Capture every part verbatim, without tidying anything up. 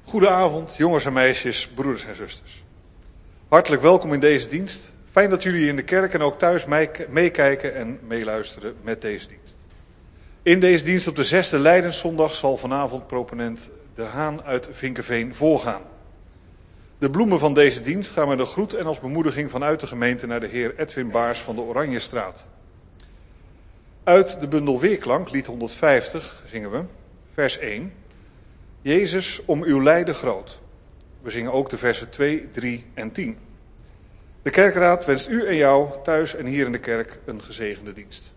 Goedenavond, jongens en meisjes, broeders en zusters. Hartelijk welkom in deze dienst. Fijn dat jullie in de kerk en ook thuis meekijken en meeluisteren met deze dienst. In deze dienst op de zesde Lijdenszondag zal vanavond proponent De Haan uit Vinkeveen voorgaan. De bloemen van deze dienst gaan met een groet en als bemoediging vanuit de gemeente naar de heer Edwin Baars van de Oranjestraat. Uit de bundel Weerklank, lied honderdvijftig, zingen we, vers één. Jezus, om uw lijden groot. We zingen ook de versen twee, drie en tien. De kerkraad wenst u en jou thuis en hier in de kerk een gezegende dienst.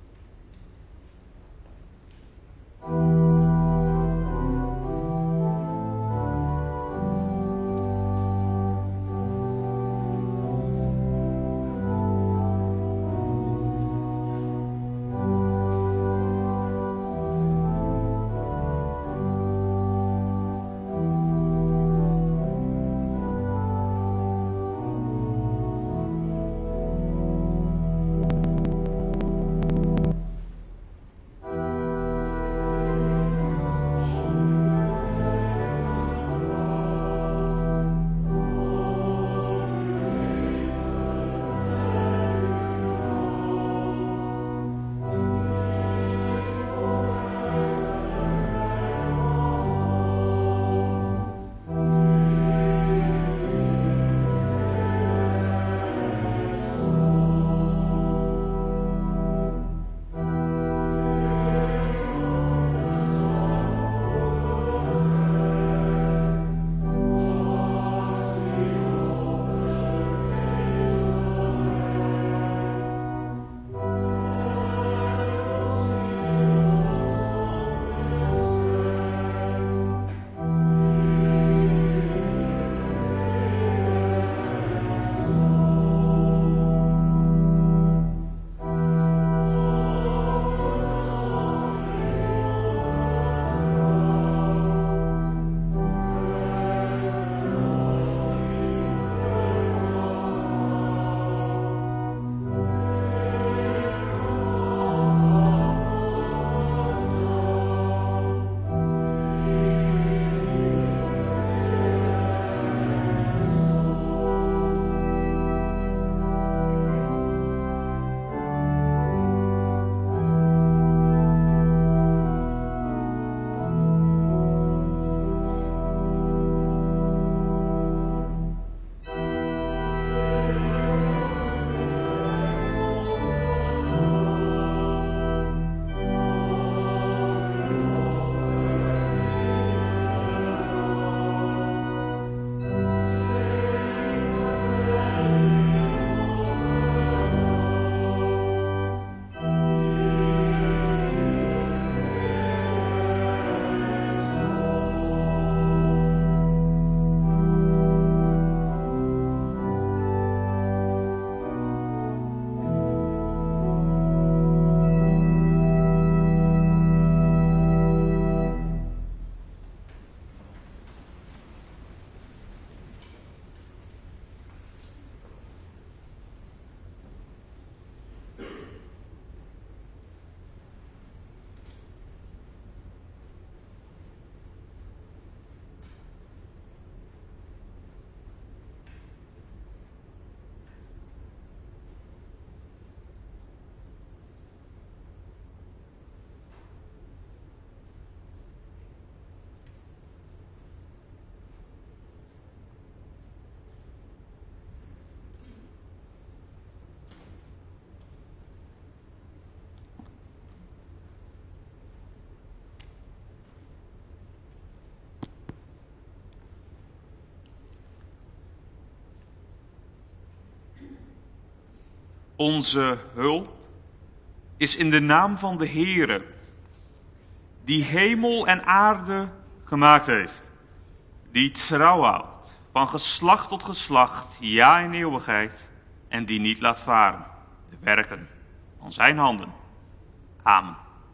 Onze hulp is in de naam van de Heere, die hemel en aarde gemaakt heeft, die trouw houdt van geslacht tot geslacht, ja in eeuwigheid, en die niet laat varen de werken van zijn handen. Amen.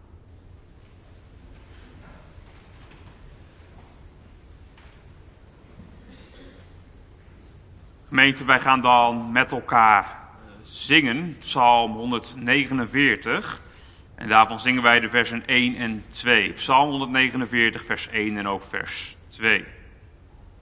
Gemeente, wij gaan dan met elkaar zingen, Psalm honderdnegenenveertig. En daarvan zingen wij de versen één en twee. Psalm honderdnegenenveertig, vers één en ook vers twee.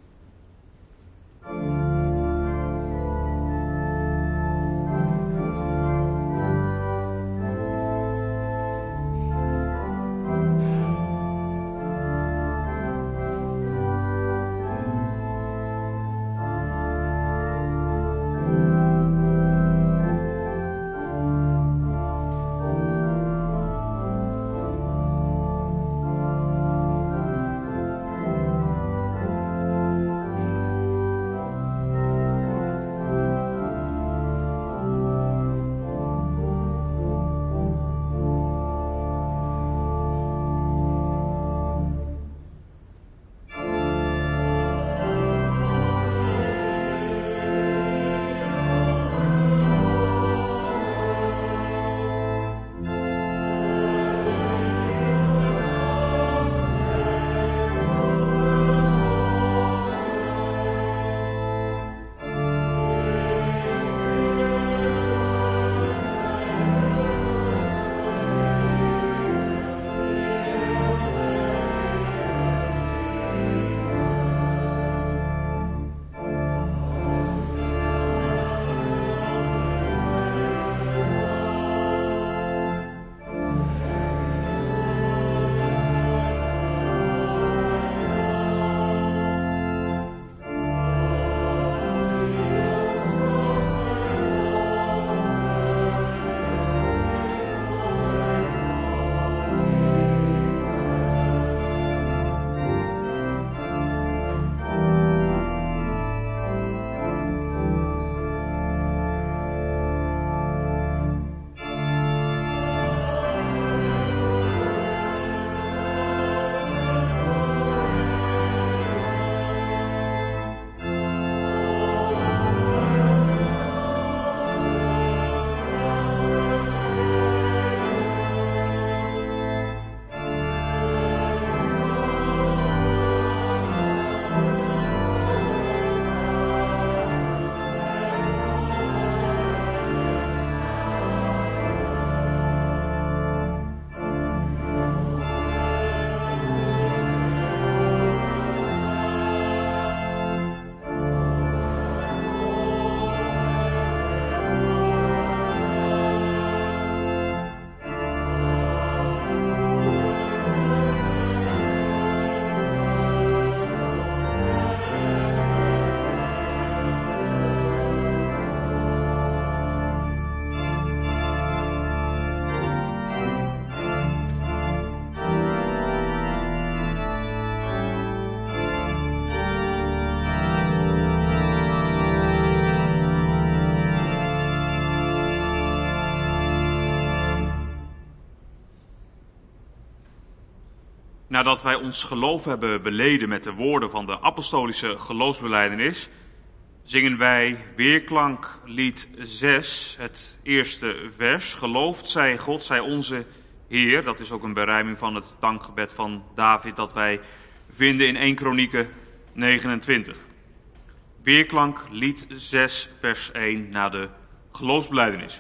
nadat wij ons geloof hebben beleden met de woorden van de apostolische geloofsbelijdenis, zingen wij weerklanklied zes, het eerste vers. Geloofd zij God, zij onze Heer. Dat is ook een berijming van het dankgebed van David dat wij vinden in eerste Kronieken negenentwintig. Weerklanklied zes, vers één, na de geloofsbelijdenis.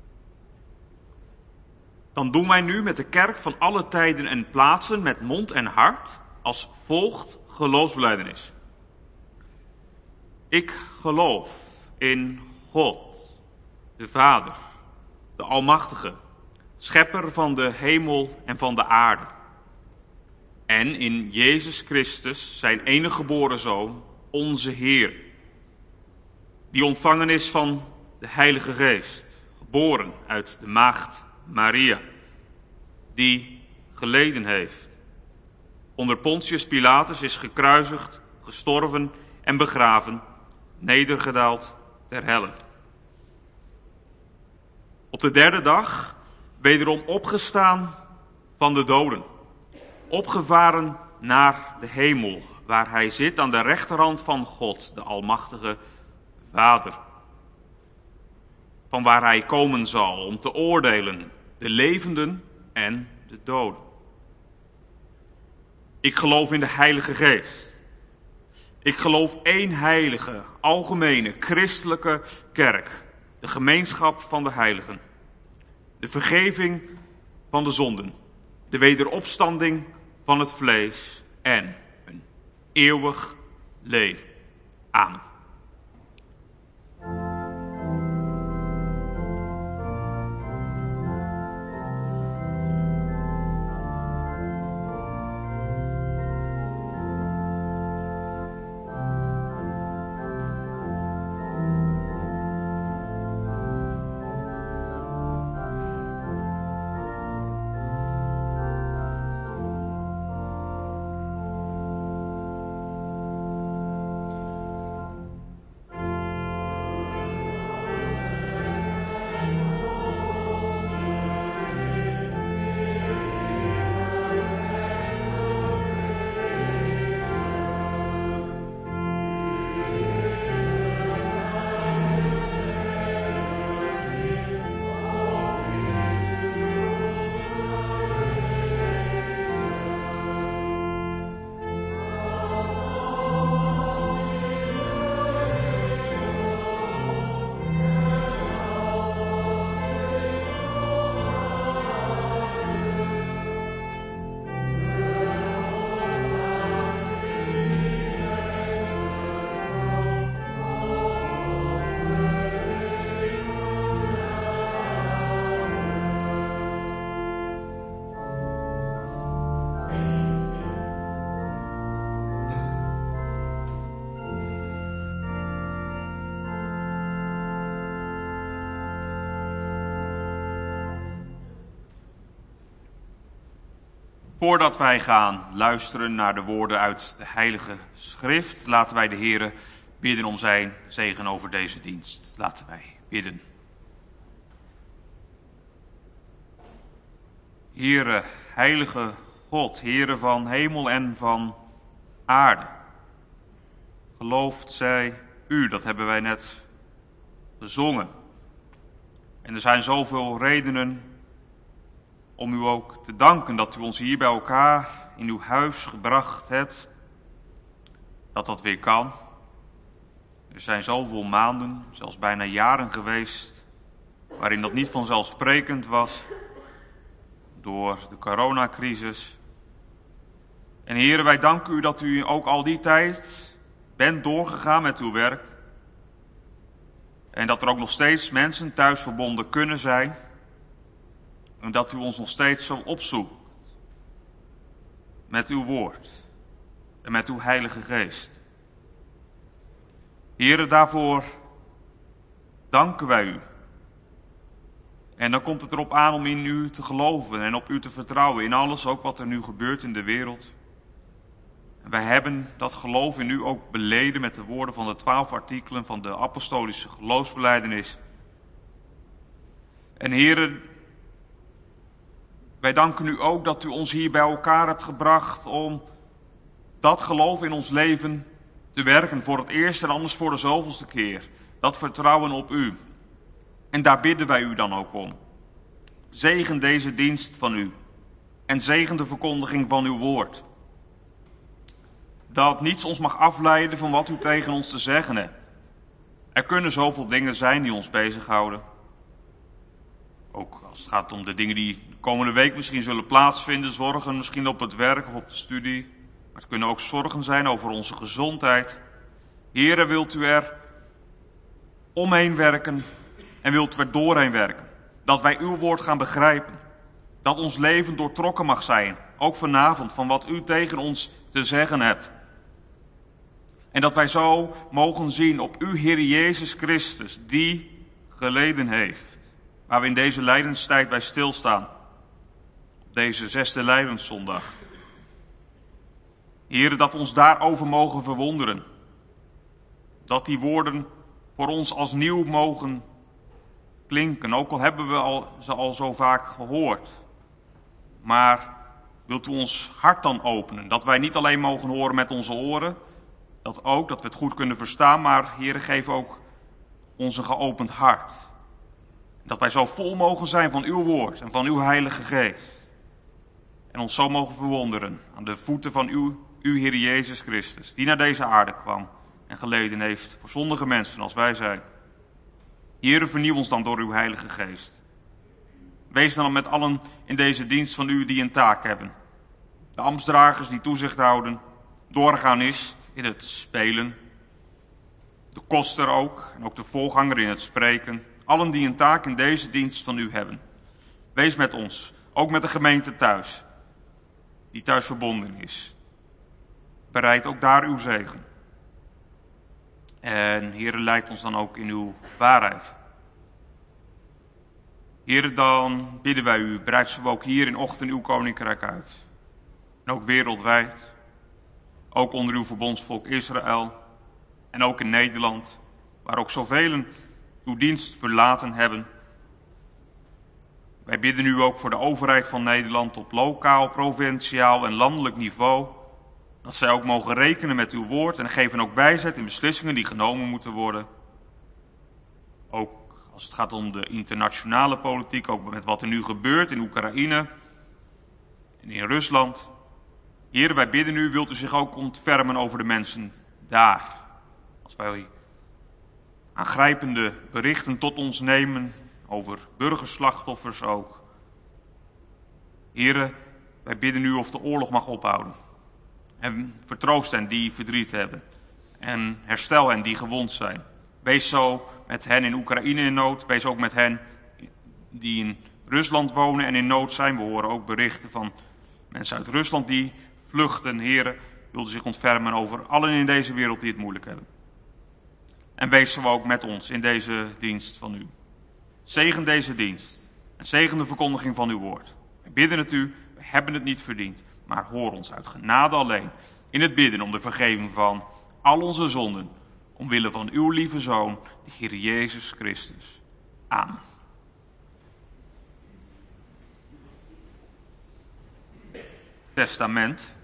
Dan doen wij nu met de kerk van alle tijden en plaatsen met mond en hart als volgt geloofsbelijdenis. Ik geloof in God, de Vader, de Almachtige, schepper van de hemel en van de aarde. En in Jezus Christus, zijn enige geboren Zoon, onze Heer, die ontvangen is van de Heilige Geest, geboren uit de maagd Maria, die geleden heeft. Onder Pontius Pilatus is gekruisigd, gestorven en begraven, nedergedaald ter helle. Op de derde dag wederom opgestaan van de doden, opgevaren naar de hemel, waar hij zit aan de rechterhand van God, de Almachtige Vader, van waar hij komen zal om te oordelen de levenden en de doden. Ik geloof in de Heilige Geest. Ik geloof één heilige, algemene, christelijke kerk, de gemeenschap van de heiligen, de vergeving van de zonden, de wederopstanding van het vlees en een eeuwig leven. Amen. Voordat wij gaan luisteren naar de woorden uit de Heilige Schrift, laten wij de Heere bidden om zijn zegen over deze dienst. Laten wij bidden. Heere, heilige God, Heere van hemel en van aarde, gelooft zij u, dat hebben wij net gezongen. En er zijn zoveel redenen om u ook te danken dat u ons hier bij elkaar in uw huis gebracht hebt, dat dat weer kan. Er zijn zoveel maanden, zelfs bijna jaren geweest, waarin dat niet vanzelfsprekend was, door de coronacrisis. En Heere, wij danken u dat u ook al die tijd bent doorgegaan met uw werk. En dat er ook nog steeds mensen thuis verbonden kunnen zijn. En dat u ons nog steeds zo opzoekt met uw woord en met uw Heilige Geest. Heere, daarvoor danken wij u. En dan komt het erop aan om in u te geloven en op u te vertrouwen in alles, ook wat er nu gebeurt in de wereld. En wij hebben dat geloof in u ook beleden met de woorden van de twaalf artikelen van de apostolische geloofsbelijdenis. En Heere, wij danken u ook dat u ons hier bij elkaar hebt gebracht om dat geloof in ons leven te werken voor het eerst en anders voor de zoveelste keer. Dat vertrouwen op u. En daar bidden wij u dan ook om. Zegen deze dienst van u en zegen de verkondiging van uw woord. Dat niets ons mag afleiden van wat u tegen ons te zeggen hebt. Er kunnen zoveel dingen zijn die ons bezighouden. Ook als het gaat om de dingen die de komende week misschien zullen plaatsvinden. Zorgen misschien op het werk of op de studie. Maar het kunnen ook zorgen zijn over onze gezondheid. Heere, wilt u er omheen werken en wilt u er doorheen werken. Dat wij uw woord gaan begrijpen. Dat ons leven doortrokken mag zijn. Ook vanavond van wat u tegen ons te zeggen hebt. En dat wij zo mogen zien op uw Heer Jezus Christus, die geleden heeft. Waar we in deze lijdenstijd bij stilstaan. Op deze zesde lijdenszondag. Heere, dat we ons daarover mogen verwonderen. Dat die woorden voor ons als nieuw mogen klinken. Ook al hebben we al, ze al zo vaak gehoord. Maar wilt u ons hart dan openen. Dat wij niet alleen mogen horen met onze oren. Dat ook, dat we het goed kunnen verstaan. Maar Heere, geef ook ons een geopend hart. Dat wij zo vol mogen zijn van uw woord en van uw Heilige Geest. En ons zo mogen verwonderen aan de voeten van uw, uw Heer Jezus Christus. Die naar deze aarde kwam en geleden heeft voor zondige mensen als wij zijn. Heere, vernieuw ons dan door uw Heilige Geest. Wees dan met allen in deze dienst van u die een taak hebben. De ambtsdragers die toezicht houden. De organist in het spelen. De koster ook. En ook de voorganger in het spreken. Allen die een taak in deze dienst van u hebben. Wees met ons. Ook met de gemeente thuis. Die thuis verbonden is. Bereid ook daar uw zegen. En Heere, leid ons dan ook in uw waarheid. Heere, dan bidden wij u, breid zo ook hier in ochtend uw koninkrijk uit. En ook wereldwijd. Ook onder uw verbondsvolk Israël. En ook in Nederland, waar ook zoveel uw dienst verlaten hebben. Wij bidden u ook voor de overheid van Nederland op lokaal, provinciaal en landelijk niveau. Dat zij ook mogen rekenen met uw woord en geven ook wijsheid in beslissingen die genomen moeten worden. Ook als het gaat om de internationale politiek, ook met wat er nu gebeurt in Oekraïne en in Rusland. Heer, wij bidden u, wilt u zich ook ontfermen over de mensen daar. Als wij aangrijpende berichten tot ons nemen over burgerslachtoffers ook. Heer, wij bidden u of de oorlog mag ophouden. En vertroost hen die verdriet hebben. En herstel hen die gewond zijn. Wees zo met hen in Oekraïne in nood. Wees ook met hen die in Rusland wonen en in nood zijn. We horen ook berichten van mensen uit Rusland die vluchten. Heren, wilden zich ontfermen over allen in deze wereld die het moeilijk hebben. En wees zo ook met ons in deze dienst van u. Zegen deze dienst. En zegen de verkondiging van uw woord. We bidden het u, we hebben het niet verdiend. Maar hoor ons uit genade alleen in het bidden om de vergeving van al onze zonden. Omwille van uw lieve Zoon, de Heer Jezus Christus. Amen. Testament.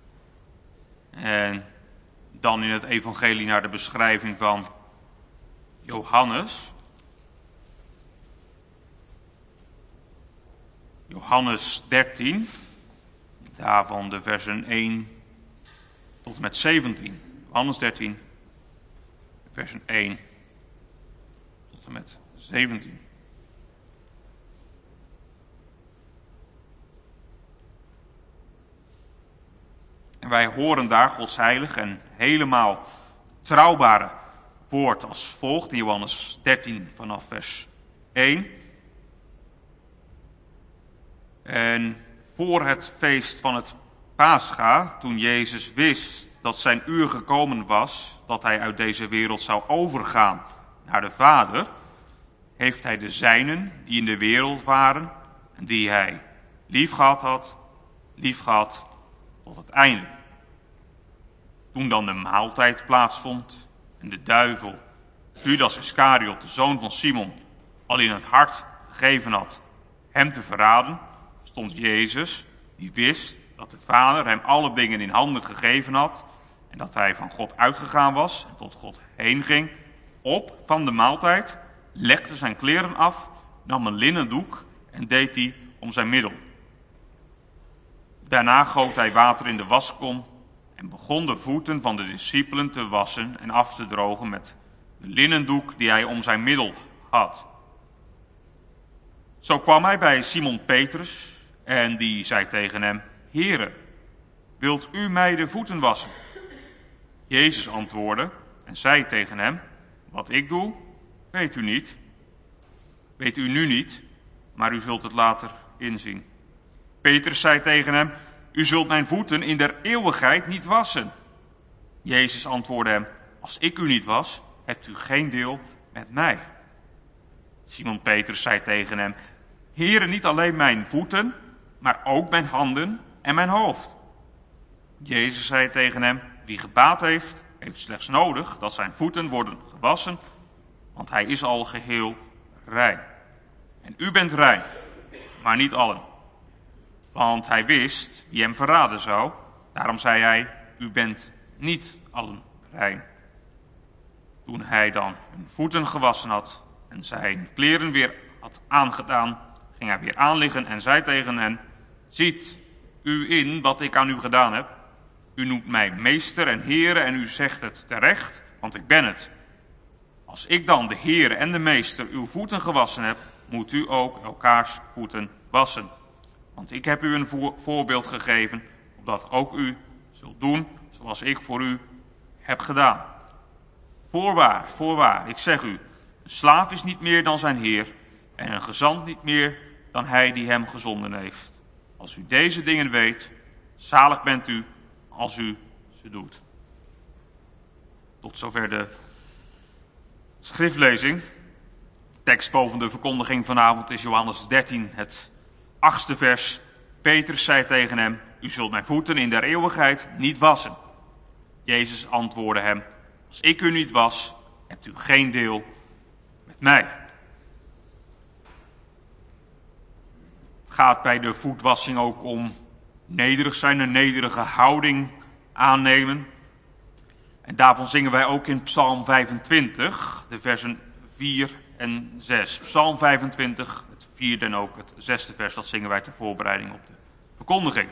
En dan in het evangelie naar de beschrijving van Johannes. Johannes dertien. Daarvan de versen één tot en met zeventien. Johannes dertien, versen één tot en met zeventien. En wij horen daar Gods heilig en helemaal betrouwbare woord als volgt in Johannes dertien vanaf vers één. En voor het feest van het Pascha, toen Jezus wist dat zijn uur gekomen was, dat hij uit deze wereld zou overgaan naar de Vader, heeft hij de zijnen die in de wereld waren en die hij liefgehad had, liefgehad tot het einde. Toen dan de maaltijd plaatsvond en de duivel, Judas Iscariot, de zoon van Simon, al in het hart gegeven had hem te verraden, stond Jezus, die wist dat de Vader hem alle dingen in handen gegeven had en dat hij van God uitgegaan was en tot God heen ging, op van de maaltijd, legde zijn kleren af, nam een linnen doek en deed die om zijn middel. Daarna goot hij water in de waskom en begon de voeten van de discipelen te wassen en af te drogen met de linnendoek die hij om zijn middel had. Zo kwam hij bij Simon Petrus en die zei tegen hem: Heere, wilt u mij de voeten wassen? Jezus antwoordde en zei tegen hem: Wat ik doe, weet u niet. Weet u nu niet, maar u zult het later inzien. Petrus zei tegen hem: U zult mijn voeten in der eeuwigheid niet wassen. Jezus antwoordde hem: Als ik u niet was, hebt u geen deel met mij. Simon Petrus zei tegen hem: Heere, niet alleen mijn voeten, maar ook mijn handen en mijn hoofd. Jezus zei tegen hem: Wie gebaat heeft, heeft slechts nodig dat zijn voeten worden gewassen, want hij is al geheel rein. En u bent rein, maar niet allen. Want hij wist wie hem verraden zou, daarom zei hij: U bent niet allen rein. Toen hij dan hun voeten gewassen had en zijn kleren weer had aangedaan, ging hij weer aanliggen en zei tegen hen: Ziet u in wat ik aan u gedaan heb? U noemt mij meester en Heere en u zegt het terecht, want ik ben het. Als ik dan de Heere en de meester uw voeten gewassen heb, moet u ook elkaars voeten wassen. Want ik heb u een vo- voorbeeld gegeven, opdat ook u zult doen zoals ik voor u heb gedaan. Voorwaar, voorwaar, ik zeg u, een slaaf is niet meer dan zijn heer en een gezant niet meer dan hij die hem gezonden heeft. Als u deze dingen weet, zalig bent u als u ze doet. Tot zover de schriftlezing. De tekst boven de verkondiging vanavond is Johannes dertien, het achtste vers. Petrus zei tegen hem: U zult mijn voeten in der eeuwigheid niet wassen. Jezus antwoordde hem: Als ik u niet was, hebt u geen deel met mij. Het gaat bij de voetwassing ook om nederig zijn, een nederige houding aannemen. En daarvan zingen wij ook in Psalm vijfentwintig, de versen vier en zes. Psalm vijfentwintig, het vierde en ook het zesde vers, dat zingen wij ter voorbereiding op de verkondiging.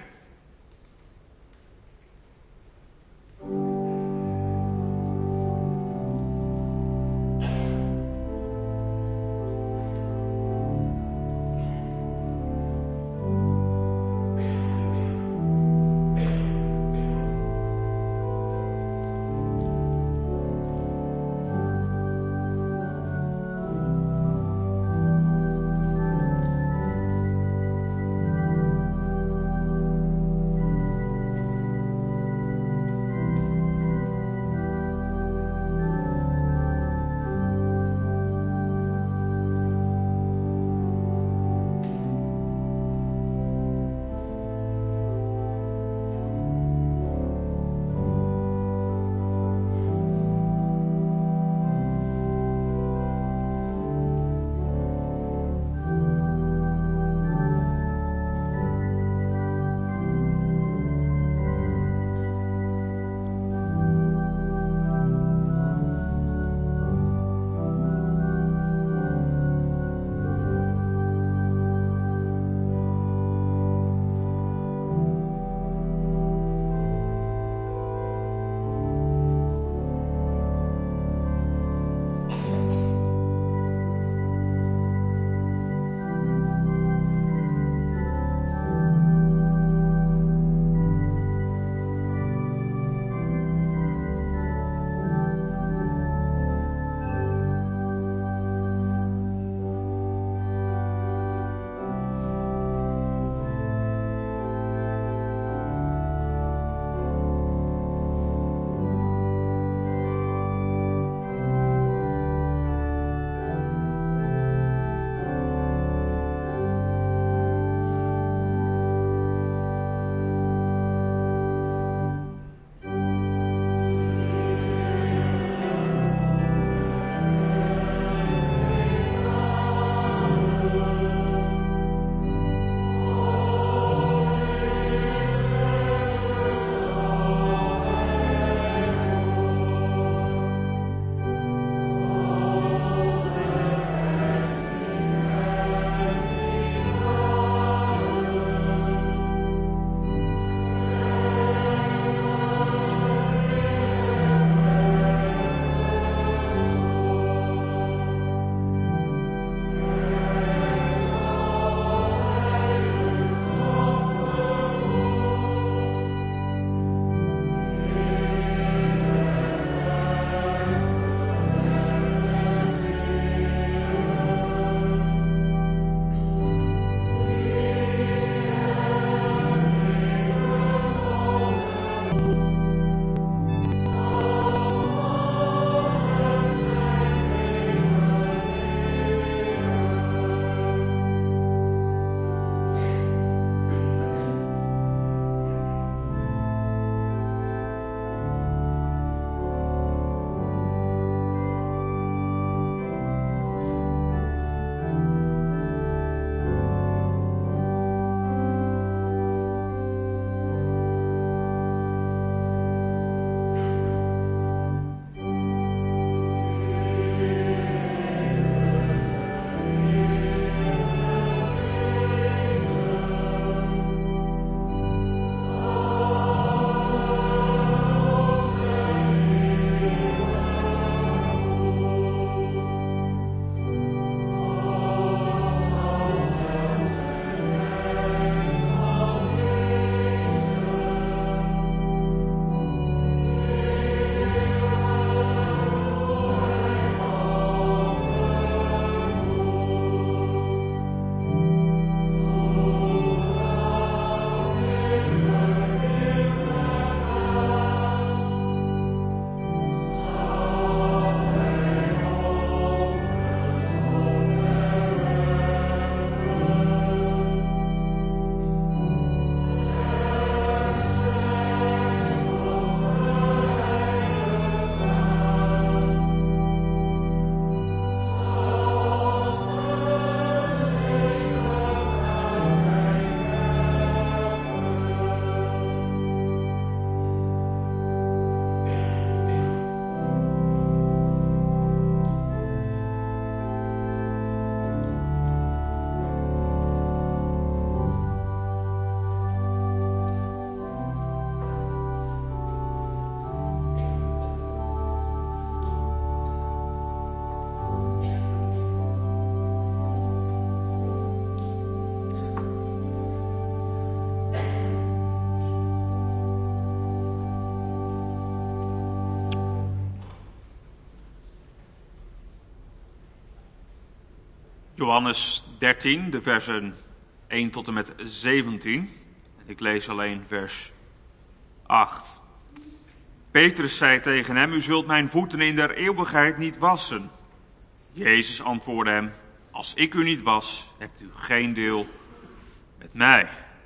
Johannes dertien, de versen één tot en met zeventien. Ik lees alleen vers acht. Petrus zei tegen hem, u zult mijn voeten in der eeuwigheid niet wassen. Jezus antwoordde hem, als ik u niet was, hebt u geen deel met mij.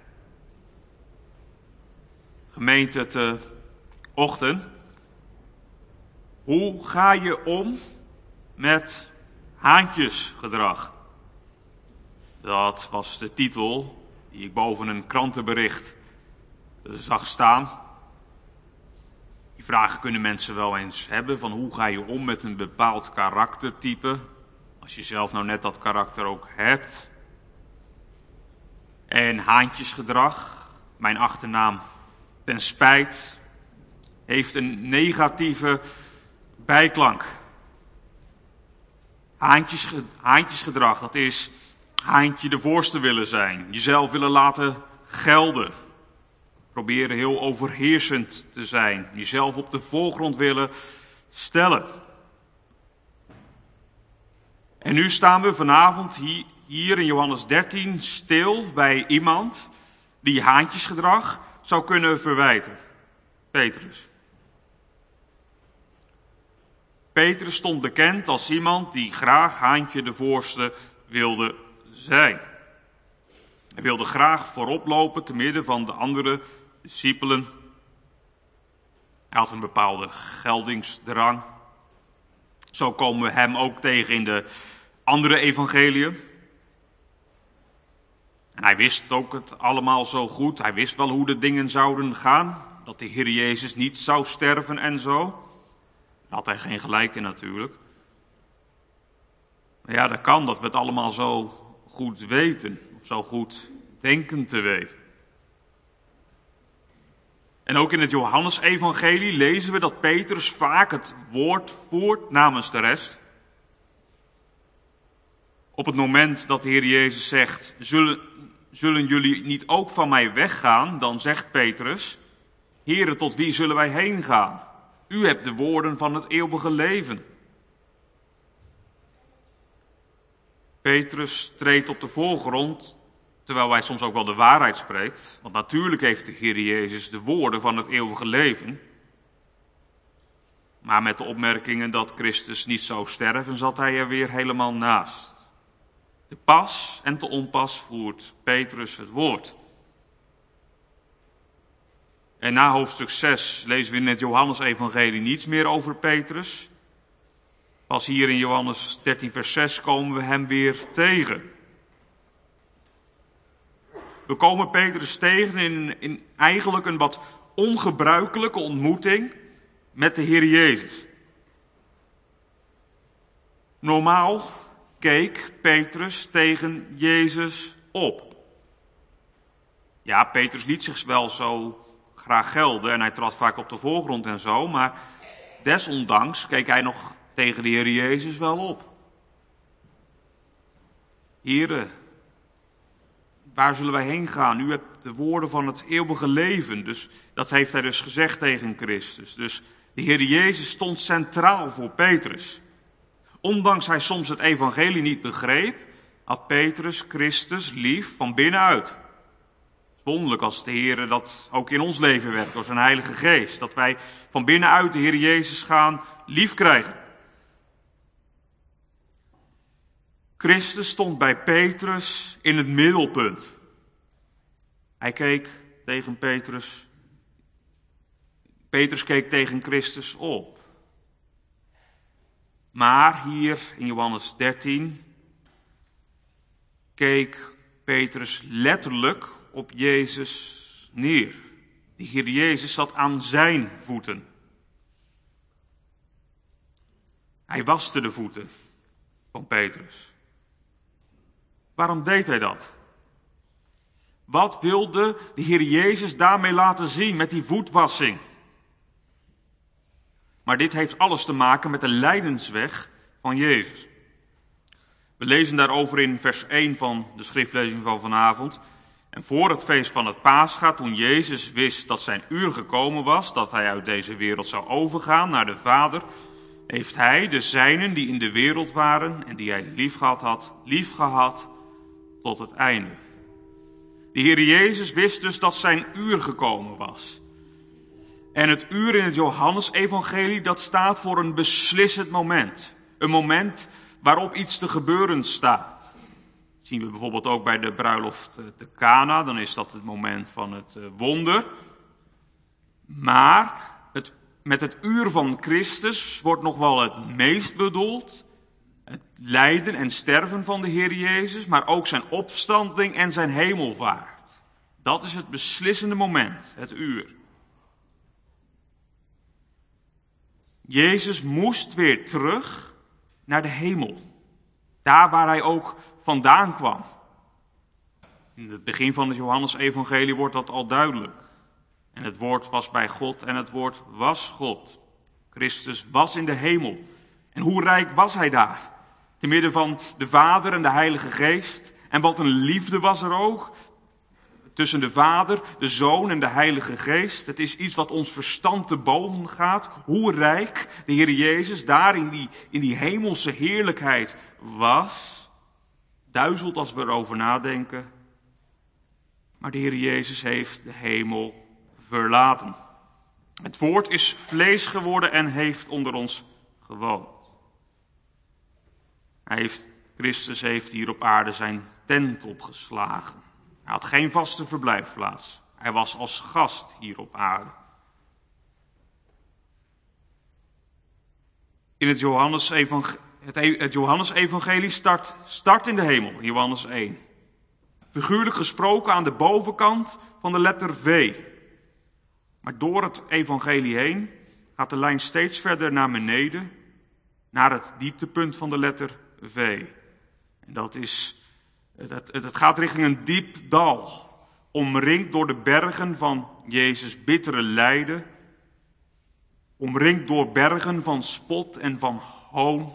Gemeente te ochtend. Hoe ga je om met haantjesgedrag? Dat was de titel die ik boven een krantenbericht zag staan. Die vragen kunnen mensen wel eens hebben, van hoe ga je om met een bepaald karaktertype, als je zelf nou net dat karakter ook hebt. En haantjesgedrag, mijn achternaam ten spijt, heeft een negatieve bijklank. Haantjes, haantjesgedrag, dat is haantje de voorste willen zijn, jezelf willen laten gelden. Proberen heel overheersend te zijn, jezelf op de voorgrond willen stellen. En nu staan we vanavond hier in Johannes dertien stil bij iemand die haantjesgedrag zou kunnen verwijten. Petrus. Petrus stond bekend als iemand die graag haantje de voorste wilde zijn. Hij wilde graag voorop lopen te midden van de andere discipelen. Hij had een bepaalde geldingsdrang. Zo komen we hem ook tegen in de andere evangeliën. En hij wist ook het allemaal zo goed. Hij wist wel hoe de dingen zouden gaan. Dat de Heer Jezus niet zou sterven en zo. Daar had hij geen gelijk in natuurlijk. Maar ja, dat kan dat we het allemaal zo goed weten. Of zo goed denken te weten. En ook in het Johannesevangelie lezen we dat Petrus vaak het woord voert namens de rest. Op het moment dat de Heer Jezus zegt, zullen, zullen jullie niet ook van mij weggaan? Dan zegt Petrus, Heere, tot wie zullen wij heen gaan? U hebt de woorden van het eeuwige leven. Petrus treedt op de voorgrond, terwijl hij soms ook wel de waarheid spreekt. Want natuurlijk heeft de Heer Jezus de woorden van het eeuwige leven. Maar met de opmerkingen dat Christus niet zou sterven, zat hij er weer helemaal naast. Te pas en te onpas voert Petrus het woord. En na hoofdstuk zes lezen we in het Johannesevangelie niets meer over Petrus. Pas hier in Johannes dertien vers zes komen we hem weer tegen. We komen Petrus tegen in, in eigenlijk een wat ongebruikelijke ontmoeting met de Heer Jezus. Normaal keek Petrus tegen Jezus op. Ja, Petrus liet zich wel zo graag gelden en hij trad vaak op de voorgrond en zo, maar desondanks keek hij nog tegen de Heer Jezus wel op. Here, waar zullen wij heen gaan? U hebt de woorden van het eeuwige leven. Dus dat heeft hij dus gezegd tegen Christus. Dus de Heer Jezus stond centraal voor Petrus. Ondanks hij soms het evangelie niet begreep, had Petrus Christus lief van binnenuit. Het is wonderlijk als de Heer dat ook in ons leven werkt door zijn Heilige Geest. Dat wij van binnenuit de Heer Jezus gaan lief krijgen. Christus stond bij Petrus in het middelpunt. Hij keek tegen Petrus. Petrus keek tegen Christus op. Maar hier in Johannes dertien keek Petrus letterlijk op Jezus neer. De Heer Jezus zat aan zijn voeten. Hij waste de voeten van Petrus. Waarom deed hij dat? Wat wilde de Heer Jezus daarmee laten zien met die voetwassing? Maar dit heeft alles te maken met de lijdensweg van Jezus. We lezen daarover in vers één van de schriftlezing van vanavond. En voor het feest van het Paascha, toen Jezus wist dat zijn uur gekomen was, dat hij uit deze wereld zou overgaan naar de Vader, heeft hij de zijnen die in de wereld waren en die hij liefgehad had, liefgehad tot het einde. De Heer Jezus wist dus dat zijn uur gekomen was. En het uur in het Johannesevangelie, dat staat voor een beslissend moment. Een moment waarop iets te gebeuren staat. Dat zien we bijvoorbeeld ook bij de bruiloft te Cana, dan is dat het moment van het wonder. Maar het, met het uur van Christus wordt nog wel het meest bedoeld. Het lijden en sterven van de Heer Jezus, maar ook zijn opstanding en zijn hemelvaart. Dat is het beslissende moment, het uur. Jezus moest weer terug naar de hemel. Daar waar hij ook vandaan kwam. In het begin van het Johannesevangelie wordt dat al duidelijk. En het woord was bij God en het woord was God. Christus was in de hemel. En hoe rijk was hij daar? Te midden van de Vader en de Heilige Geest. En wat een liefde was er ook. Tussen de Vader, de Zoon en de Heilige Geest. Het is iets wat ons verstand te boven gaat. Hoe rijk de Heer Jezus daar in die, in die hemelse heerlijkheid was. Duizelt als we erover nadenken. Maar de Heer Jezus heeft de hemel verlaten. Het woord is vlees geworden en heeft onder ons gewoond. Hij heeft, Christus heeft hier op aarde zijn tent opgeslagen. Hij had geen vaste verblijfplaats. Hij was als gast hier op aarde. In het Johannesevangelie, het, het Johannesevangelie start, start in de hemel, Johannes één. Figuurlijk gesproken aan de bovenkant van de letter V. Maar door het evangelie heen gaat de lijn steeds verder naar beneden, naar het dieptepunt van de letter V. En dat is, het, het, het gaat richting een diep dal, omringd door de bergen van Jezus' bittere lijden, omringd door bergen van spot en van hoon.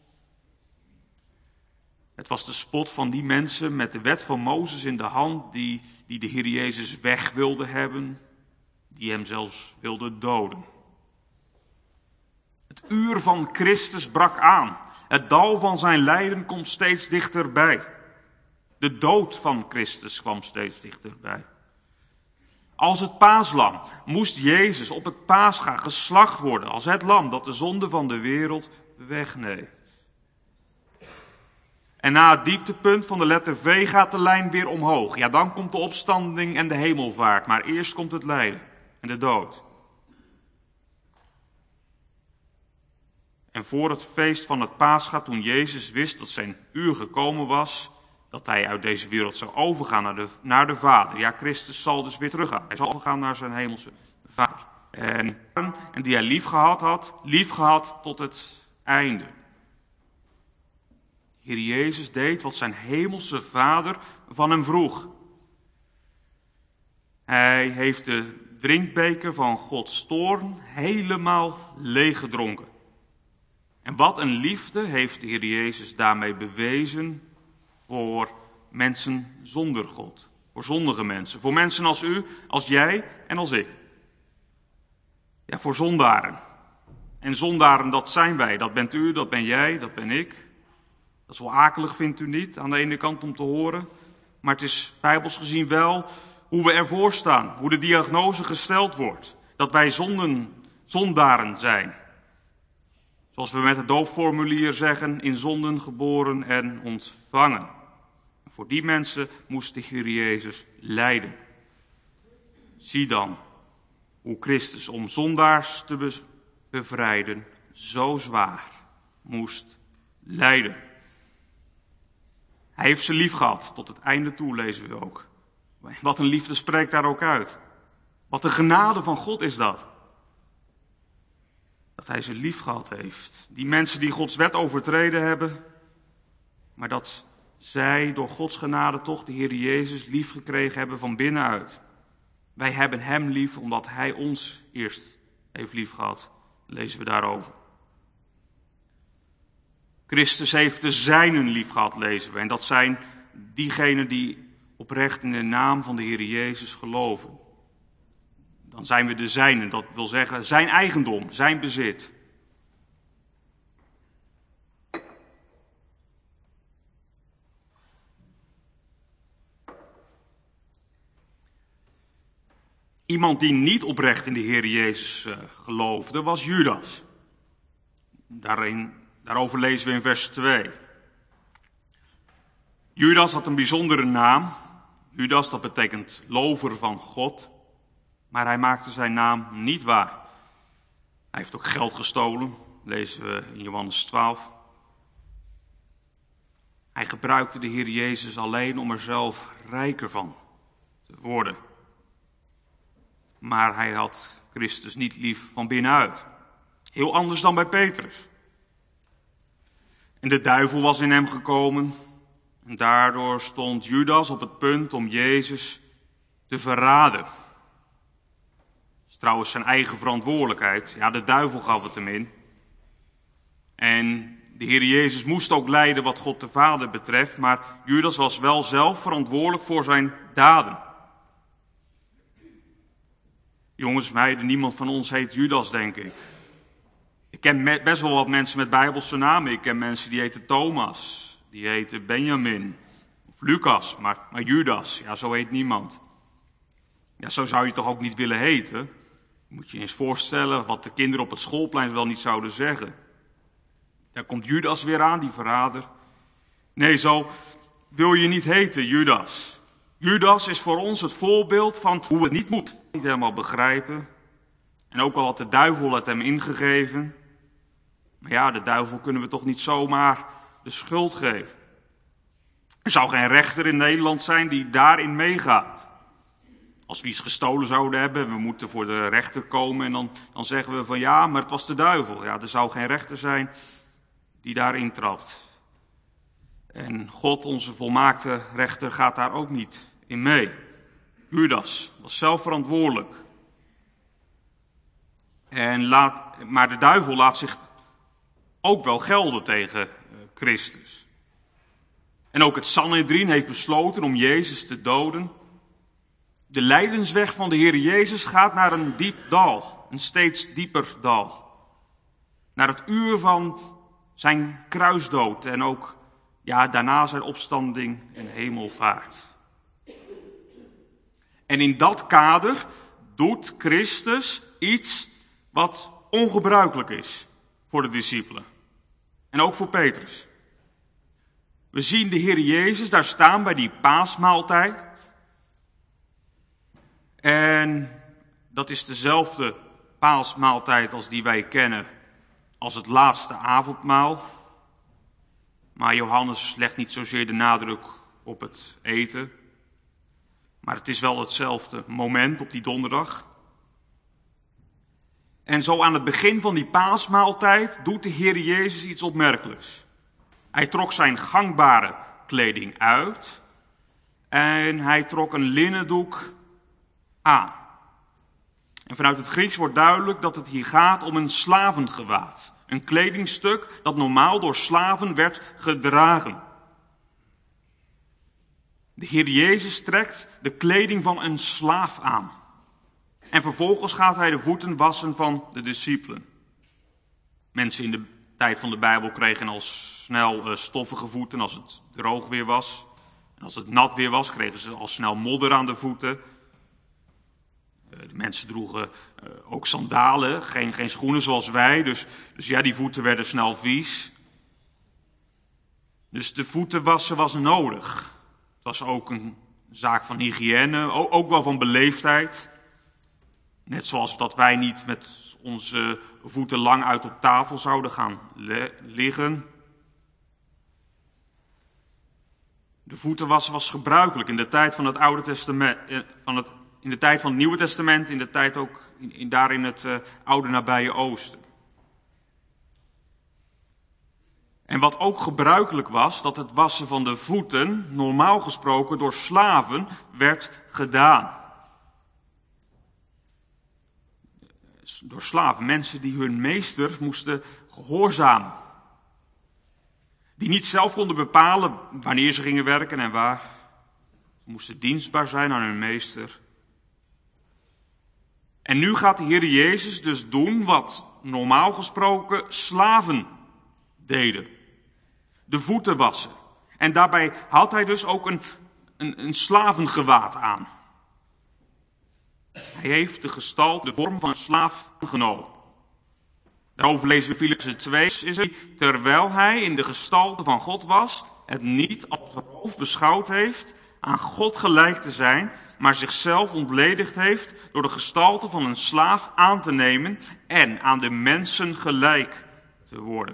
Het was de spot van die mensen met de wet van Mozes in de hand, die, die de Heer Jezus weg wilden hebben, die hem zelfs wilden doden. Het uur van Christus brak aan. Het dal van zijn lijden komt steeds dichterbij. De dood van Christus kwam steeds dichterbij. Als het paaslam moest Jezus op het Pascha geslacht worden als het lam dat de zonde van de wereld wegneemt. En na het dieptepunt van de letter V gaat de lijn weer omhoog. Ja, dan komt de opstanding en de hemelvaart, maar eerst komt het lijden en de dood. En voor het feest van het Pascha, toen Jezus wist dat zijn uur gekomen was, dat hij uit deze wereld zou overgaan naar de, naar de Vader. Ja, Christus zal dus weer teruggaan. Hij zal overgaan naar zijn hemelse Vader. En, en die hij liefgehad had, liefgehad tot het einde. Heer Jezus deed wat zijn hemelse Vader van hem vroeg. Hij heeft de drinkbeker van Gods toorn helemaal leeggedronken. En wat een liefde heeft de Heer Jezus daarmee bewezen voor mensen zonder God. Voor zondige mensen. Voor mensen als u, als jij en als ik. Ja, voor zondaren. En zondaren, dat zijn wij. Dat bent u, dat ben jij, dat ben ik. Dat is wel akelig, vindt u niet, aan de ene kant om te horen. Maar het is bijbels gezien wel hoe we ervoor staan. Hoe de diagnose gesteld wordt. Dat wij zonden, zondaren zijn. Zoals we met het doopformulier zeggen, in zonden geboren en ontvangen. Voor die mensen moest de Heer Jezus lijden. Zie dan hoe Christus om zondaars te bevrijden zo zwaar moest lijden. Hij heeft ze lief gehad, tot het einde toe lezen we ook. Wat een liefde spreekt daar ook uit. Wat de genade van God is dat. Dat hij ze lief gehad heeft. Die mensen die Gods wet overtreden hebben, maar dat zij door Gods genade toch de Heer Jezus lief gekregen hebben van binnenuit. Wij hebben hem lief omdat hij ons eerst heeft lief gehad. Lezen we daarover. Christus heeft de zijnen lief gehad, lezen we. En dat zijn diegenen die oprecht in de naam van de Heer Jezus geloven. Dan zijn we de zijnen, dat wil zeggen zijn eigendom, zijn bezit. Iemand die niet oprecht in de Heer Jezus uh, geloofde, was Judas. Daarin, daarover lezen we in vers twee. Judas had een bijzondere naam. Judas, dat betekent lover van God. Maar hij maakte zijn naam niet waar. Hij heeft ook geld gestolen, lezen we in Johannes twaalf. Hij gebruikte de Heer Jezus alleen om er zelf rijker van te worden. Maar hij had Christus niet lief van binnenuit. Heel anders dan bij Petrus. En de duivel was in hem gekomen. En daardoor stond Judas op het punt om Jezus te verraden. Dat is trouwens zijn eigen verantwoordelijkheid. Ja, de duivel gaf het hem in. En de Heer Jezus moest ook lijden wat God de Vader betreft. Maar Judas was wel zelf verantwoordelijk voor zijn daden. Jongens, meiden, niemand van ons heet Judas, denk ik. Ik ken best wel wat mensen met Bijbelse namen. Ik ken mensen die heten Thomas. Die heten Benjamin. Of Lucas. Maar, maar Judas, ja, zo heet niemand. Ja, zo zou je toch ook niet willen heten? Moet je je eens voorstellen wat de kinderen op het schoolplein wel niet zouden zeggen. Daar komt Judas weer aan, die verrader. Nee, zo wil je niet heten, Judas. Judas is voor ons het voorbeeld van hoe het niet moet. Niet helemaal begrijpen. En ook al had de duivel het hem ingegeven. Maar ja, de duivel kunnen we toch niet zomaar de schuld geven. Er zou geen rechter in Nederland zijn die daarin meegaat. Als we iets gestolen zouden hebben, we moeten voor de rechter komen en dan, dan zeggen we van ja, maar het was de duivel. Ja, er zou geen rechter zijn die daarin trapt. En God, onze volmaakte rechter, gaat daar ook niet in mee. Judas was zelf verantwoordelijk. En laat, maar de duivel laat zich ook wel gelden tegen Christus. En ook het Sanhedrin heeft besloten om Jezus te doden. De lijdensweg van de Heer Jezus gaat naar een diep dal, een steeds dieper dal. Naar het uur van zijn kruisdood en ook ja, daarna zijn opstanding en hemelvaart. En in dat kader doet Christus iets wat ongebruikelijk is voor de discipelen. En ook voor Petrus. We zien de Heer Jezus daar staan bij die paasmaaltijd. En dat is dezelfde paasmaaltijd als die wij kennen als het laatste avondmaal. Maar Johannes legt niet zozeer de nadruk op het eten. Maar het is wel hetzelfde moment op die donderdag. En zo aan het begin van die paasmaaltijd doet de Heer Jezus iets opmerkelijks. Hij trok zijn gangbare kleding uit en hij trok een linnen doek aan. En vanuit het Grieks wordt duidelijk dat het hier gaat om een slavengewaad. Een kledingstuk dat normaal door slaven werd gedragen. De Heer Jezus trekt de kleding van een slaaf aan. En vervolgens gaat hij de voeten wassen van de discipelen. Mensen in de tijd van de Bijbel kregen al snel uh, stoffige voeten als het droog weer was. En als het nat weer was, kregen ze al snel modder aan de voeten. Uh, de mensen droegen uh, ook sandalen, geen, geen schoenen zoals wij. Dus, dus ja, die voeten werden snel vies. Dus de voeten wassen was nodig. Het was ook een zaak van hygiëne, ook, ook wel van beleefdheid. Net zoals dat wij niet met onze voeten lang uit op tafel zouden gaan le- liggen. De voetenwassen was gebruikelijk in de tijd van het Oude Testament, van het, in de tijd van het Nieuwe Testament, in de tijd ook in, in, daar in het uh, Oude Nabije Oosten. En wat ook gebruikelijk was, dat het wassen van de voeten normaal gesproken door slaven werd gedaan. Door slaven, mensen die hun meester moesten gehoorzamen. Die niet zelf konden bepalen wanneer ze gingen werken en waar. Ze moesten dienstbaar zijn aan hun meester. En nu gaat de Heer Jezus dus doen wat normaal gesproken slaven deden. De voeten wassen. En daarbij had hij dus ook een, een, een slavengewaad aan. Hij heeft de gestalte, de vorm van een slaaf aangenomen. Daarover lezen we Filippenzen twee, is hij, terwijl hij in de gestalte van God was, het niet als roof beschouwd heeft aan God gelijk te zijn, maar zichzelf ontledigd heeft door de gestalte van een slaaf aan te nemen en aan de mensen gelijk te worden.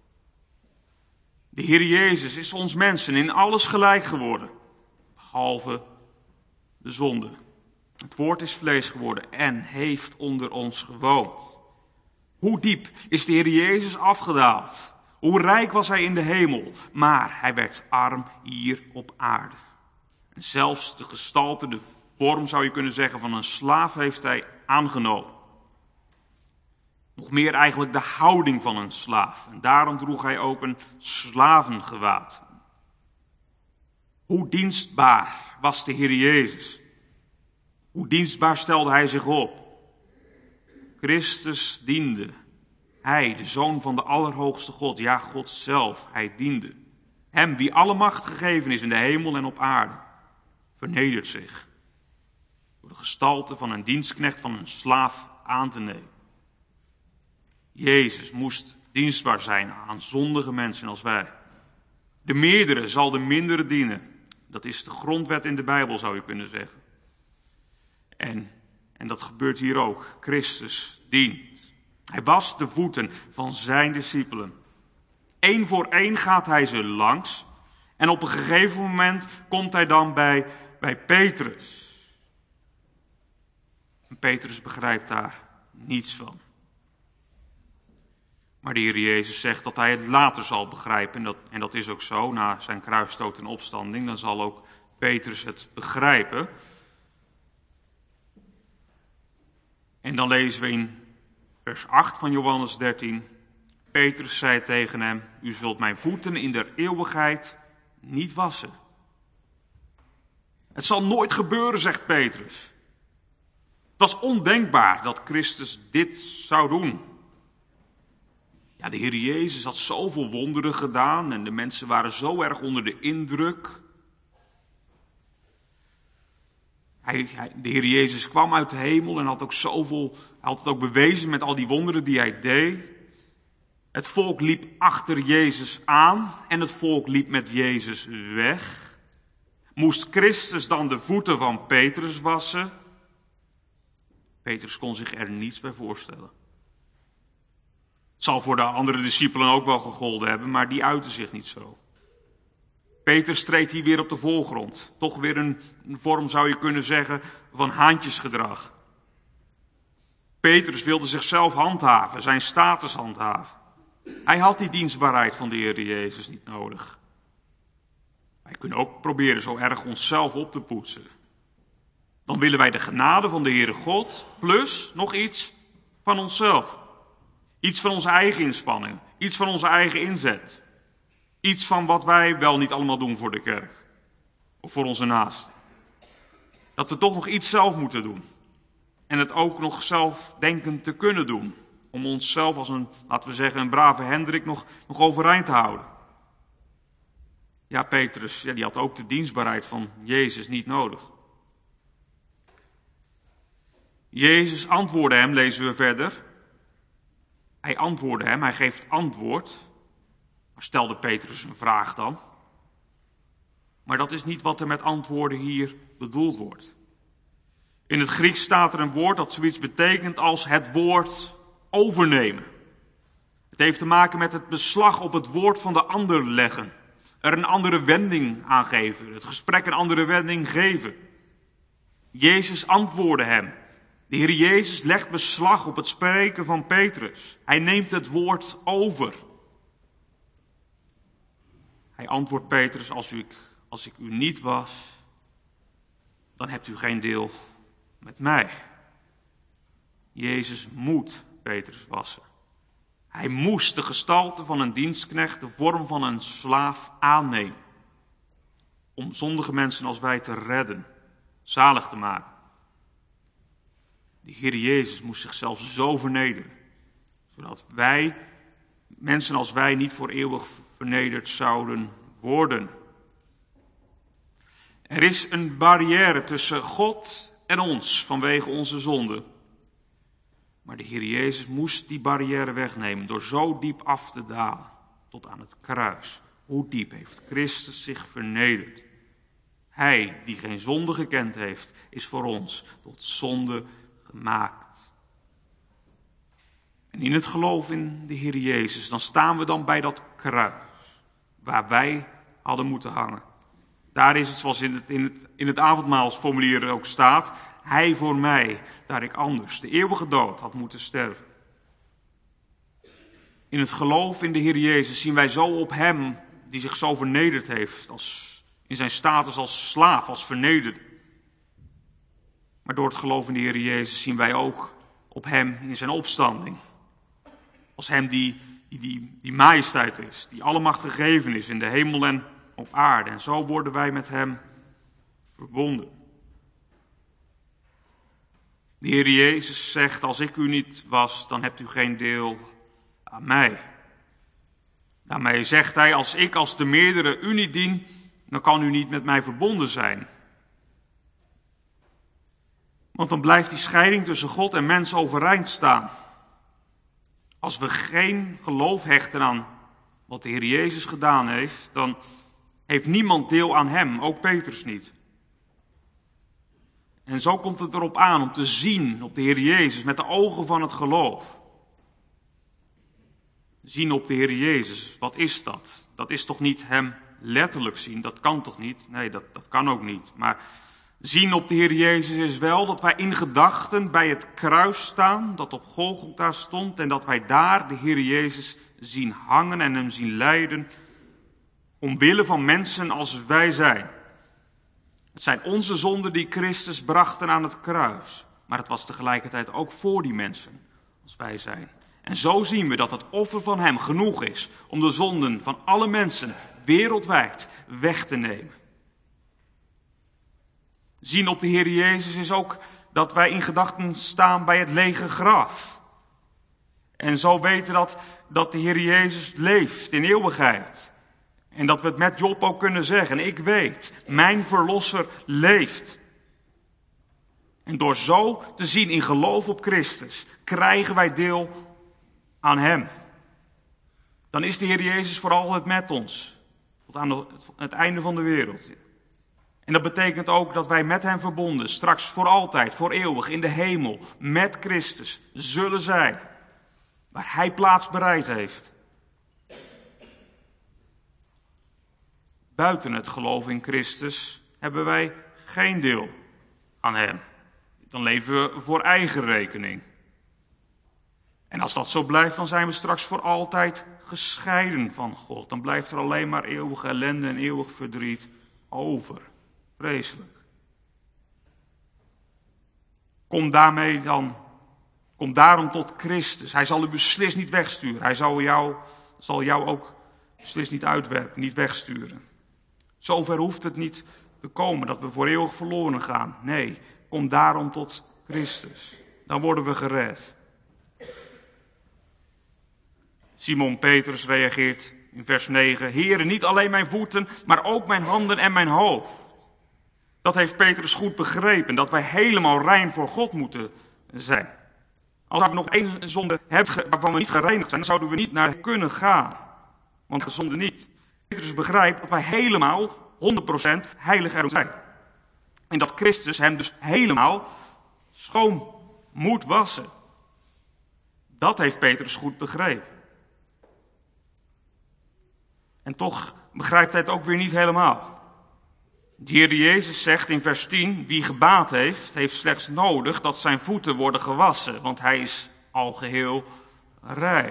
De Heer Jezus is ons mensen in alles gelijk geworden, behalve de zonde. Het woord is vlees geworden en heeft onder ons gewoond. Hoe diep is de Heer Jezus afgedaald? Hoe rijk was hij in de hemel? Maar hij werd arm hier op aarde. En zelfs de gestalte, de vorm zou je kunnen zeggen van een slaaf heeft hij aangenomen. Nog meer eigenlijk de houding van een slaaf. En daarom droeg hij ook een slavengewaad. Hoe dienstbaar was de Heer Jezus? Hoe dienstbaar stelde hij zich op? Christus diende. Hij, de Zoon van de Allerhoogste God, ja, God zelf, hij diende. Hem, wie alle macht gegeven is in de hemel en op aarde, vernedert zich. Door de gestalte van een dienstknecht, van een slaaf aan te nemen. Jezus moest dienstbaar zijn aan zondige mensen als wij. De meerdere zal de mindere dienen. Dat is de grondwet in de Bijbel, zou je kunnen zeggen. En, en dat gebeurt hier ook. Christus dient. Hij wast de voeten van zijn discipelen. Eén voor één gaat hij ze langs. En op een gegeven moment komt hij dan bij, bij Petrus. En Petrus begrijpt daar niets van. Maar de Heer Jezus zegt dat hij het later zal begrijpen. En dat, en dat is ook zo. Na zijn kruisdood en opstanding, dan zal ook Petrus het begrijpen. En dan lezen we in vers acht van Johannes dertien. Petrus zei tegen hem, u zult mijn voeten in der eeuwigheid niet wassen. Het zal nooit gebeuren, zegt Petrus. Het was ondenkbaar dat Christus dit zou doen. Ja, de Heer Jezus had zoveel wonderen gedaan en de mensen waren zo erg onder de indruk. Hij, hij, de Heer Jezus kwam uit de hemel en had ook zoveel, hij had het ook bewezen met al die wonderen die hij deed. Het volk liep achter Jezus aan en het volk liep met Jezus weg. Moest Christus dan de voeten van Petrus wassen? Petrus kon zich er niets bij voorstellen. Het zal voor de andere discipelen ook wel gegolden hebben, maar die uiten zich niet zo. Petrus treedt hier weer op de voorgrond. Toch weer een, een vorm, zou je kunnen zeggen, van haantjesgedrag. Petrus wilde zichzelf handhaven, zijn status handhaven. Hij had die dienstbaarheid van de Heer Jezus niet nodig. Wij kunnen ook proberen zo erg onszelf op te poetsen. Dan willen wij de genade van de Heere God, plus nog iets van onszelf. Iets van onze eigen inspanning, iets van onze eigen inzet. Iets van wat wij wel niet allemaal doen voor de kerk. Of voor onze naasten. Dat we toch nog iets zelf moeten doen. En het ook nog zelf denken te kunnen doen. Om onszelf als een, laten we zeggen, een brave Hendrik nog, nog overeind te houden. Ja, Petrus, ja, die had ook de dienstbaarheid van Jezus niet nodig. Jezus antwoordde hem, lezen we verder. Hij antwoordde hem, hij geeft antwoord. Maar stelde Petrus een vraag dan? Maar dat is niet wat er met antwoorden hier bedoeld wordt. In het Grieks staat er een woord dat zoiets betekent als het woord overnemen. Het heeft te maken met het beslag op het woord van de ander leggen. Er een andere wending aan geven. Het gesprek een andere wending geven. Jezus antwoordde hem. De Heer Jezus legt beslag op het spreken van Petrus. Hij neemt het woord over. Hij antwoordt Petrus, als ik, als ik u niet was, dan hebt u geen deel met mij. Jezus moet Petrus wassen. Hij moest de gestalte van een dienstknecht, de vorm van een slaaf aannemen. Om zondige mensen als wij te redden, zalig te maken. De Heer Jezus moest zichzelf zo vernederen, zodat wij, mensen als wij, niet voor eeuwig vernederd zouden worden. Er is een barrière tussen God en ons vanwege onze zonde. Maar de Heer Jezus moest die barrière wegnemen door zo diep af te dalen tot aan het kruis. Hoe diep heeft Christus zich vernederd? Hij, die geen zonde gekend heeft, is voor ons tot zonde gemaakt. En in het geloof in de Heer Jezus, dan staan we dan bij dat kruis waar wij hadden moeten hangen. Daar is het zoals in het, in het, in het avondmaalsformulier ook staat. Hij voor mij, daar ik anders de eeuwige dood had moeten sterven. In het geloof in de Heer Jezus zien wij zo op hem die zich zo vernederd heeft. Als, in zijn status als slaaf, als vernederd. Maar door het geloof in de Heer Jezus zien wij ook op hem in zijn opstanding. Als hem die, die, die, die majesteit is, die alle macht gegeven is in de hemel en op aarde. En zo worden wij met hem verbonden. De Heer Jezus zegt, als ik u niet was, dan hebt u geen deel aan mij. Daarmee zegt hij, als ik als de meerdere u niet dien, dan kan u niet met mij verbonden zijn. Want dan blijft die scheiding tussen God en mens overeind staan. Als we geen geloof hechten aan wat de Heer Jezus gedaan heeft, dan heeft niemand deel aan hem, ook Petrus niet. En zo komt het erop aan om te zien op de Heer Jezus met de ogen van het geloof. Zien op de Heer Jezus, wat is dat? Dat is toch niet hem letterlijk zien, dat kan toch niet? Nee, dat, dat kan ook niet. Maar zien op de Heer Jezus is wel dat wij in gedachten bij het kruis staan, dat op Golgotha stond, en dat wij daar de Heer Jezus zien hangen en hem zien lijden, omwille van mensen als wij zijn. Het zijn onze zonden die Christus brachten aan het kruis, maar het was tegelijkertijd ook voor die mensen als wij zijn. En zo zien we dat het offer van hem genoeg is om de zonden van alle mensen wereldwijd weg te nemen. Zien op de Heer Jezus is ook dat wij in gedachten staan bij het lege graf. En zo weten dat, dat de Heer Jezus leeft in eeuwigheid. En dat we het met Job ook kunnen zeggen, ik weet, mijn verlosser leeft. En door zo te zien in geloof op Christus, krijgen wij deel aan hem. Dan is de Heer Jezus voor altijd met ons, tot aan het, het einde van de wereld. En dat betekent ook dat wij met hem verbonden, straks voor altijd, voor eeuwig, in de hemel, met Christus zullen zijn, waar hij plaats bereid heeft. Buiten het geloof in Christus hebben wij geen deel aan hem. Dan leven we voor eigen rekening. En als dat zo blijft, dan zijn we straks voor altijd gescheiden van God. Dan blijft er alleen maar eeuwige ellende en eeuwig verdriet over. Vreselijk. Kom daarmee dan, kom daarom tot Christus. Hij zal u beslist niet wegsturen. Hij zal jou, zal jou ook beslist niet uitwerpen, niet wegsturen. Zover hoeft het niet te komen dat we voor eeuwig verloren gaan. Nee, kom daarom tot Christus. Dan worden we gered. Simon Petrus reageert in vers negen. Heere, niet alleen mijn voeten, maar ook mijn handen en mijn hoofd. Dat heeft Petrus goed begrepen, dat wij helemaal rein voor God moeten zijn. Als we nog één zonde hebben waarvan we niet gereinigd zijn, dan zouden we niet naar hem kunnen gaan. Want de zonde niet. Petrus begrijpt dat wij helemaal honderd procent heilig erom zijn. En dat Christus hem dus helemaal schoon moet wassen. Dat heeft Petrus goed begrepen. En toch begrijpt hij het ook weer niet helemaal. De Heer Jezus zegt in vers tien, wie gebaat heeft, heeft slechts nodig dat zijn voeten worden gewassen, want hij is al geheel rein.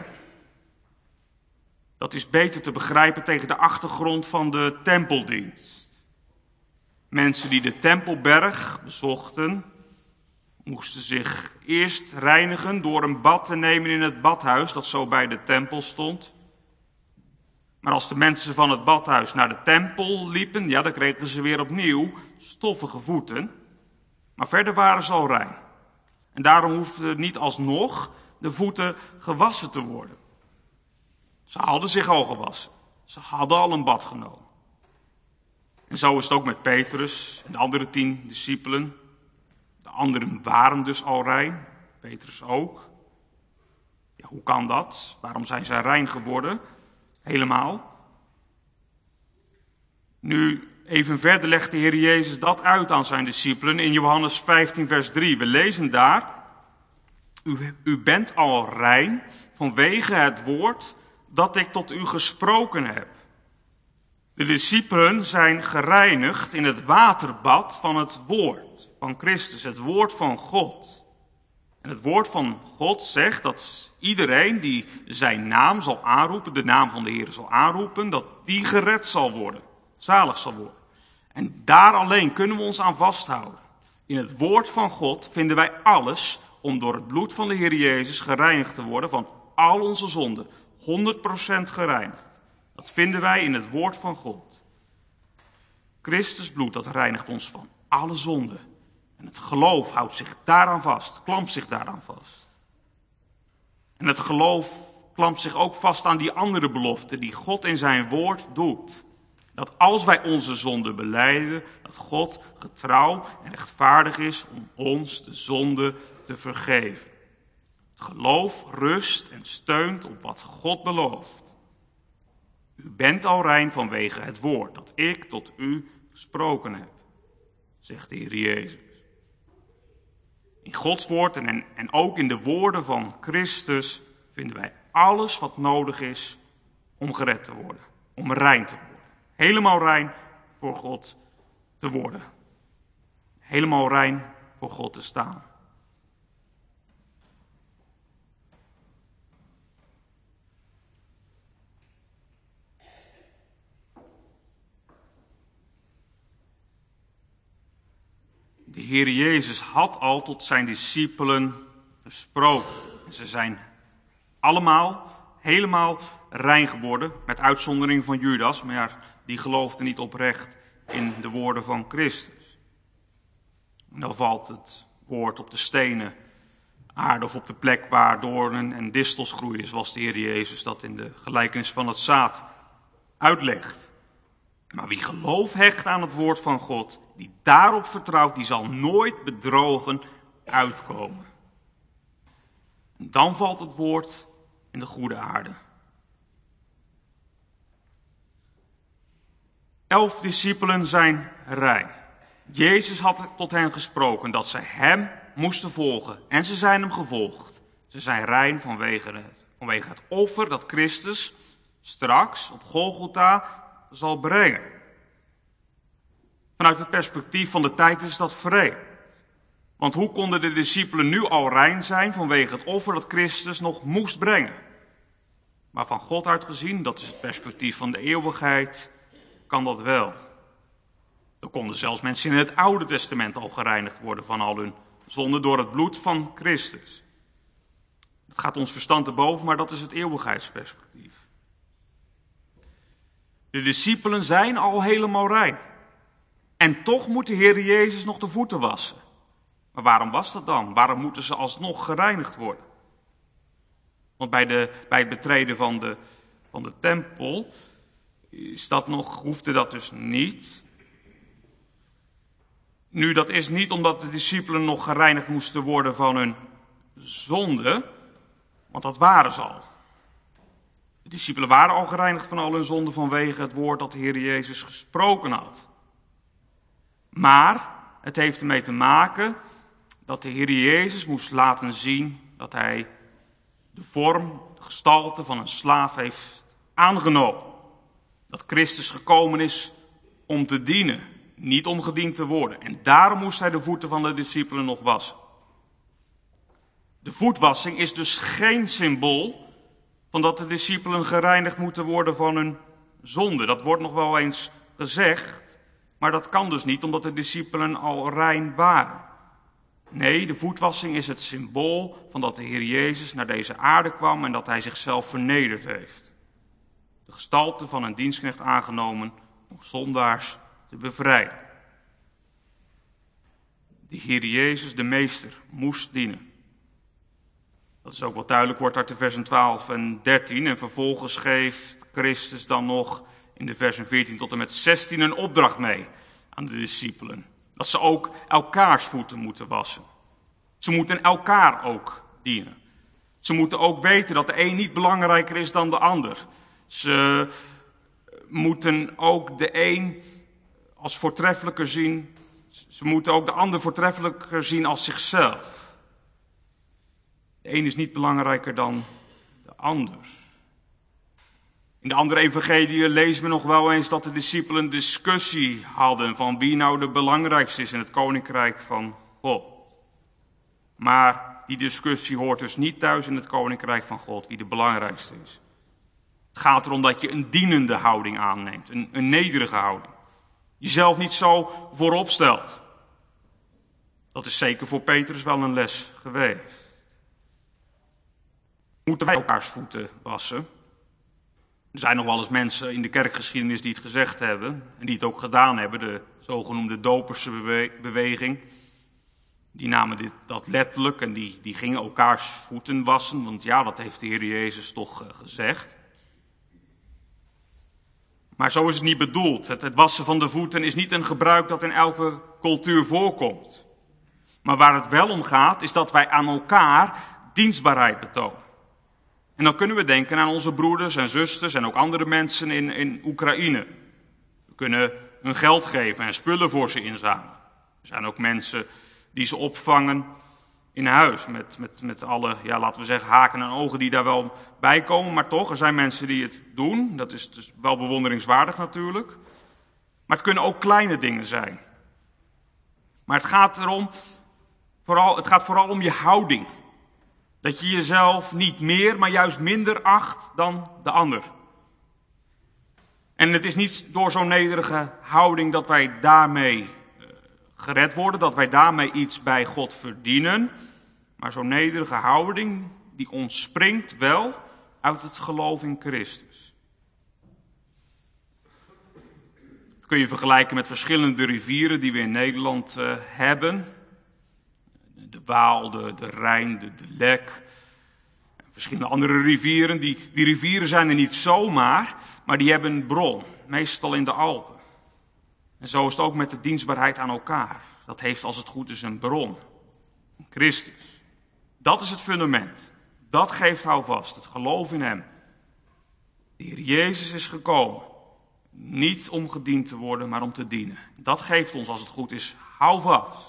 Dat is beter te begrijpen tegen de achtergrond van de tempeldienst. Mensen die de Tempelberg bezochten, moesten zich eerst reinigen door een bad te nemen in het badhuis dat zo bij de tempel stond. Maar als de mensen van het badhuis naar de tempel liepen, ja, dan kregen ze weer opnieuw stoffige voeten. Maar verder waren ze al rein. En daarom hoefden niet alsnog de voeten gewassen te worden. Ze hadden zich al gewassen. Ze hadden al een bad genomen. En zo is het ook met Petrus en de andere tien discipelen. De anderen waren dus al rein, Petrus ook. Ja, hoe kan dat? Waarom zijn zij rein geworden? Helemaal. Nu, even verder legt de Heer Jezus dat uit aan zijn discipelen in Johannes vijftien vers drie. We lezen daar: U, u bent al rein vanwege het woord dat ik tot u gesproken heb. De discipelen zijn gereinigd in het waterbad van het woord van Christus, het woord van God. En het woord van God zegt dat iedereen die zijn naam zal aanroepen, de naam van de Heer zal aanroepen, dat die gered zal worden, zalig zal worden. En daar alleen kunnen we ons aan vasthouden. In het woord van God vinden wij alles om door het bloed van de Heer Jezus gereinigd te worden van al onze zonden. honderd procent gereinigd. Dat vinden wij in het woord van God. Christus bloed, dat reinigt ons van alle zonden. En het geloof houdt zich daaraan vast, klampt zich daaraan vast. En het geloof klampt zich ook vast aan die andere belofte die God in zijn woord doet. Dat als wij onze zonden belijden, dat God getrouw en rechtvaardig is om ons de zonde te vergeven. Het geloof rust en steunt op wat God belooft. U bent al rein vanwege het woord dat ik tot u gesproken heb, zegt de Heer Jezus. In Gods woord en, en ook in de woorden van Christus vinden wij alles wat nodig is om gered te worden, om rein te worden. Helemaal rein voor God te worden. Helemaal rein voor God te staan. De Heer Jezus had al tot zijn discipelen gesproken. Ze zijn allemaal helemaal rein geworden, met uitzondering van Judas, maar die geloofde niet oprecht in de woorden van Christus. En dan valt het woord op de stenen aarde of op de plek waar doornen en distels groeien, zoals de Heer Jezus dat in de gelijkenis van het zaad uitlegt. Maar wie geloof hecht aan het woord van God, die daarop vertrouwt, die zal nooit bedrogen uitkomen. En dan valt het woord in de goede aarde. Elf discipelen zijn rein. Jezus had tot hen gesproken dat zij hem moesten volgen. En ze zijn hem gevolgd. Ze zijn rein vanwege het, vanwege het offer dat Christus straks op Golgotha zal brengen. Vanuit het perspectief van de tijd is dat vreemd. Want hoe konden de discipelen nu al rein zijn vanwege het offer dat Christus nog moest brengen? Maar van God uit gezien, dat is het perspectief van de eeuwigheid, kan dat wel. Er konden zelfs mensen in het Oude Testament al gereinigd worden van al hun zonden door het bloed van Christus. Dat gaat ons verstand te boven, maar dat is het eeuwigheidsperspectief. De discipelen zijn al helemaal rein. En toch moet de Heer Jezus nog de voeten wassen. Maar waarom was dat dan? Waarom moeten ze alsnog gereinigd worden? Want bij, de, bij het betreden van de, van de tempel is dat nog, hoefde dat dus niet. Nu, dat is niet omdat de discipelen nog gereinigd moesten worden van hun zonde, want dat waren ze al. De discipelen waren al gereinigd van al hun zonden vanwege het woord dat de Heer Jezus gesproken had. Maar het heeft ermee te maken dat de Heer Jezus moest laten zien dat hij de vorm, de gestalte van een slaaf heeft aangenomen. Dat Christus gekomen is om te dienen, niet om gediend te worden. En daarom moest hij de voeten van de discipelen nog wassen. De voetwassing is dus geen symbool van dat de discipelen gereinigd moeten worden van hun zonde. Dat wordt nog wel eens gezegd, maar dat kan dus niet omdat de discipelen al rein waren. Nee, de voetwassing is het symbool van dat de Heer Jezus naar deze aarde kwam en dat hij zichzelf vernederd heeft. De gestalte van een dienstknecht aangenomen om zondaars te bevrijden. De Heer Jezus, de meester, moest dienen. Dat is ook wat duidelijk wordt uit de versen twaalf en dertien. En vervolgens geeft Christus dan nog in de versen veertien tot en met zestien een opdracht mee aan de discipelen. Dat ze ook elkaars voeten moeten wassen. Ze moeten elkaar ook dienen. Ze moeten ook weten dat de een niet belangrijker is dan de ander. Ze moeten ook de een als voortreffelijker zien. Ze moeten ook de ander voortreffelijker zien als zichzelf. De een is niet belangrijker dan de ander. In de andere evangelieën lezen we nog wel eens dat de discipelen een discussie hadden van wie nou de belangrijkste is in het koninkrijk van God. Maar die discussie hoort dus niet thuis in het koninkrijk van God, wie de belangrijkste is. Het gaat erom dat je een dienende houding aanneemt, een, een nederige houding. Jezelf niet zo voorop stelt. Dat is zeker voor Petrus wel een les geweest. Moeten wij elkaars voeten wassen? Er zijn nog wel eens mensen in de kerkgeschiedenis die het gezegd hebben, en die het ook gedaan hebben, de zogenoemde doperse bewe- beweging. Die namen dit, dat letterlijk en die, die gingen elkaars voeten wassen, want ja, dat heeft de Heer Jezus toch uh, gezegd. Maar zo is het niet bedoeld. Het, het wassen van de voeten is niet een gebruik dat in elke cultuur voorkomt. Maar waar het wel om gaat, is dat wij aan elkaar dienstbaarheid betonen. En dan kunnen we denken aan onze broeders en zusters en ook andere mensen in, in Oekraïne. We kunnen hun geld geven en spullen voor ze inzamelen. Er zijn ook mensen die ze opvangen in huis. Met, met, met alle, ja, laten we zeggen, haken en ogen die daar wel bij komen. Maar toch, er zijn mensen die het doen. Dat is dus wel bewonderingswaardig natuurlijk. Maar het kunnen ook kleine dingen zijn. Maar het gaat erom, vooral, het gaat vooral om je houding. Dat je jezelf niet meer, maar juist minder acht dan de ander. En het is niet door zo'n nederige houding dat wij daarmee uh, gered worden, dat wij daarmee iets bij God verdienen. Maar zo'n nederige houding, die ontspringt wel uit het geloof in Christus. Dat kun je vergelijken met verschillende rivieren die we in Nederland uh, hebben. De Waal, de, de Rijn, de, de Lek. Verschillende andere rivieren. Die, die rivieren zijn er niet zomaar, maar die hebben een bron. Meestal in de Alpen. En zo is het ook met de dienstbaarheid aan elkaar. Dat heeft als het goed is een bron. Christus. Dat is het fundament. Dat geeft houvast. Het geloof in hem. De Heer Jezus is gekomen. Niet om gediend te worden, maar om te dienen. Dat geeft ons als het goed is houvast.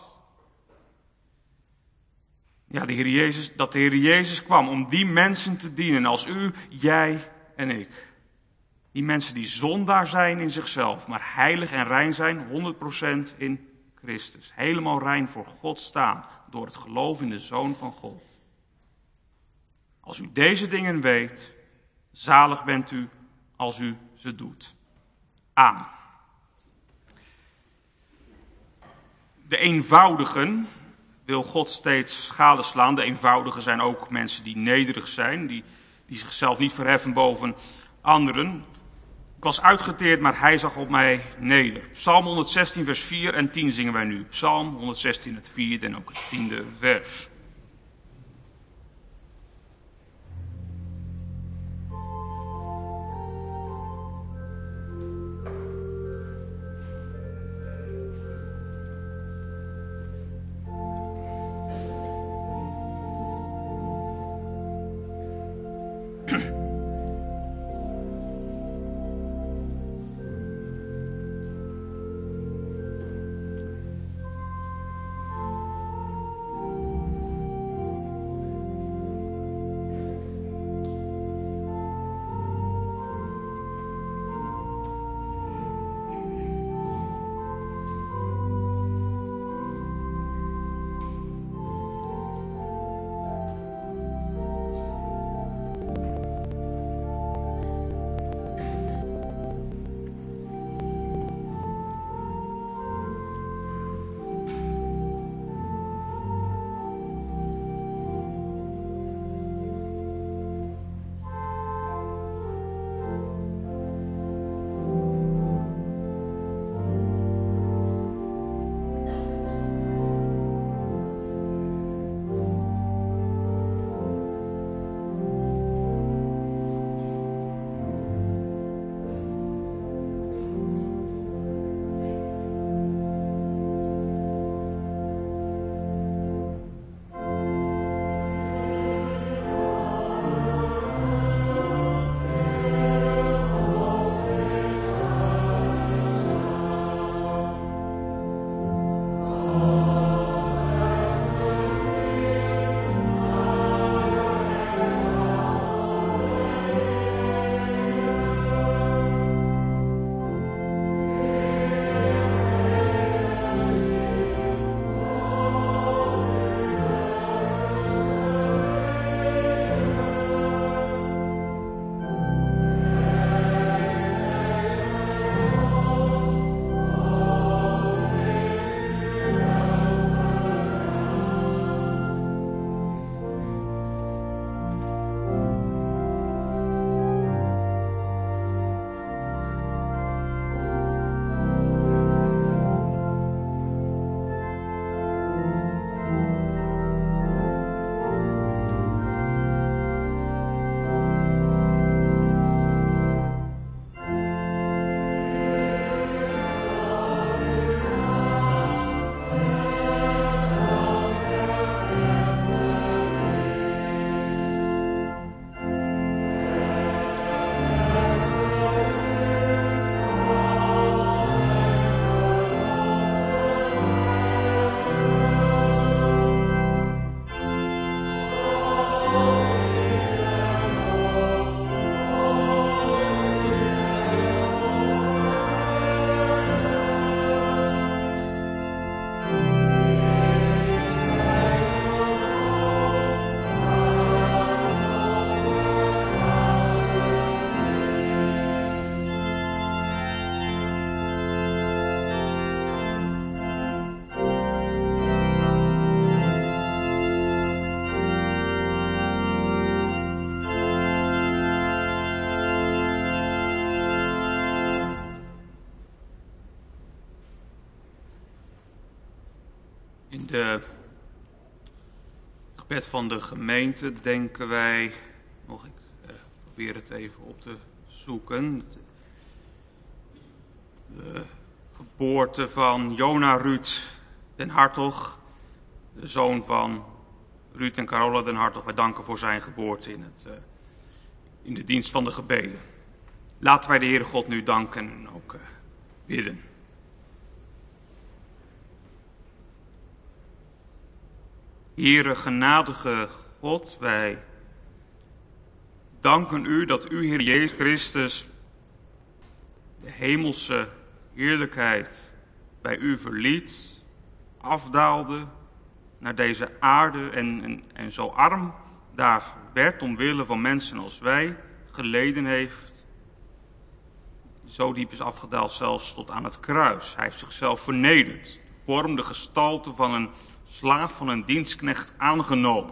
Ja, de Heer Jezus, dat de Heer Jezus kwam om die mensen te dienen als u, jij en ik. Die mensen die zondaar zijn in zichzelf, maar heilig en rein zijn, honderd procent in Christus. Helemaal rein voor God staan, door het geloof in de Zoon van God. Als u deze dingen weet, zalig bent u als u ze doet. Amen. De eenvoudigen wil God steeds gadeslaan. De eenvoudigen zijn ook mensen die nederig zijn, die, die zichzelf niet verheffen boven anderen. Ik was uitgeteerd, maar hij zag op mij neder. Psalm honderdzestien, vers vier en tien zingen wij nu. Psalm honderdzestien, het vierde en ook het tiende vers. In de gebed van de gemeente denken wij, nog ik eh, probeer het even op te zoeken, de geboorte van Jona Ruud den Hartog, de zoon van Ruud en Carola den Hartog. Wij danken voor zijn geboorte in, het, uh, in de dienst van de gebeden. Laten wij de Heere God nu danken en ook uh, bidden. Heere, genadige God, wij danken u dat u, Heer Jezus Christus, de hemelse heerlijkheid bij u verliet, afdaalde naar deze aarde en, en, en zo arm daar werd omwille van mensen als wij, geleden heeft. Zo diep is afgedaald zelfs tot aan het kruis. Hij heeft zichzelf vernederd, de vorm, de gestalte van een slaaf, van een dienstknecht aangenomen.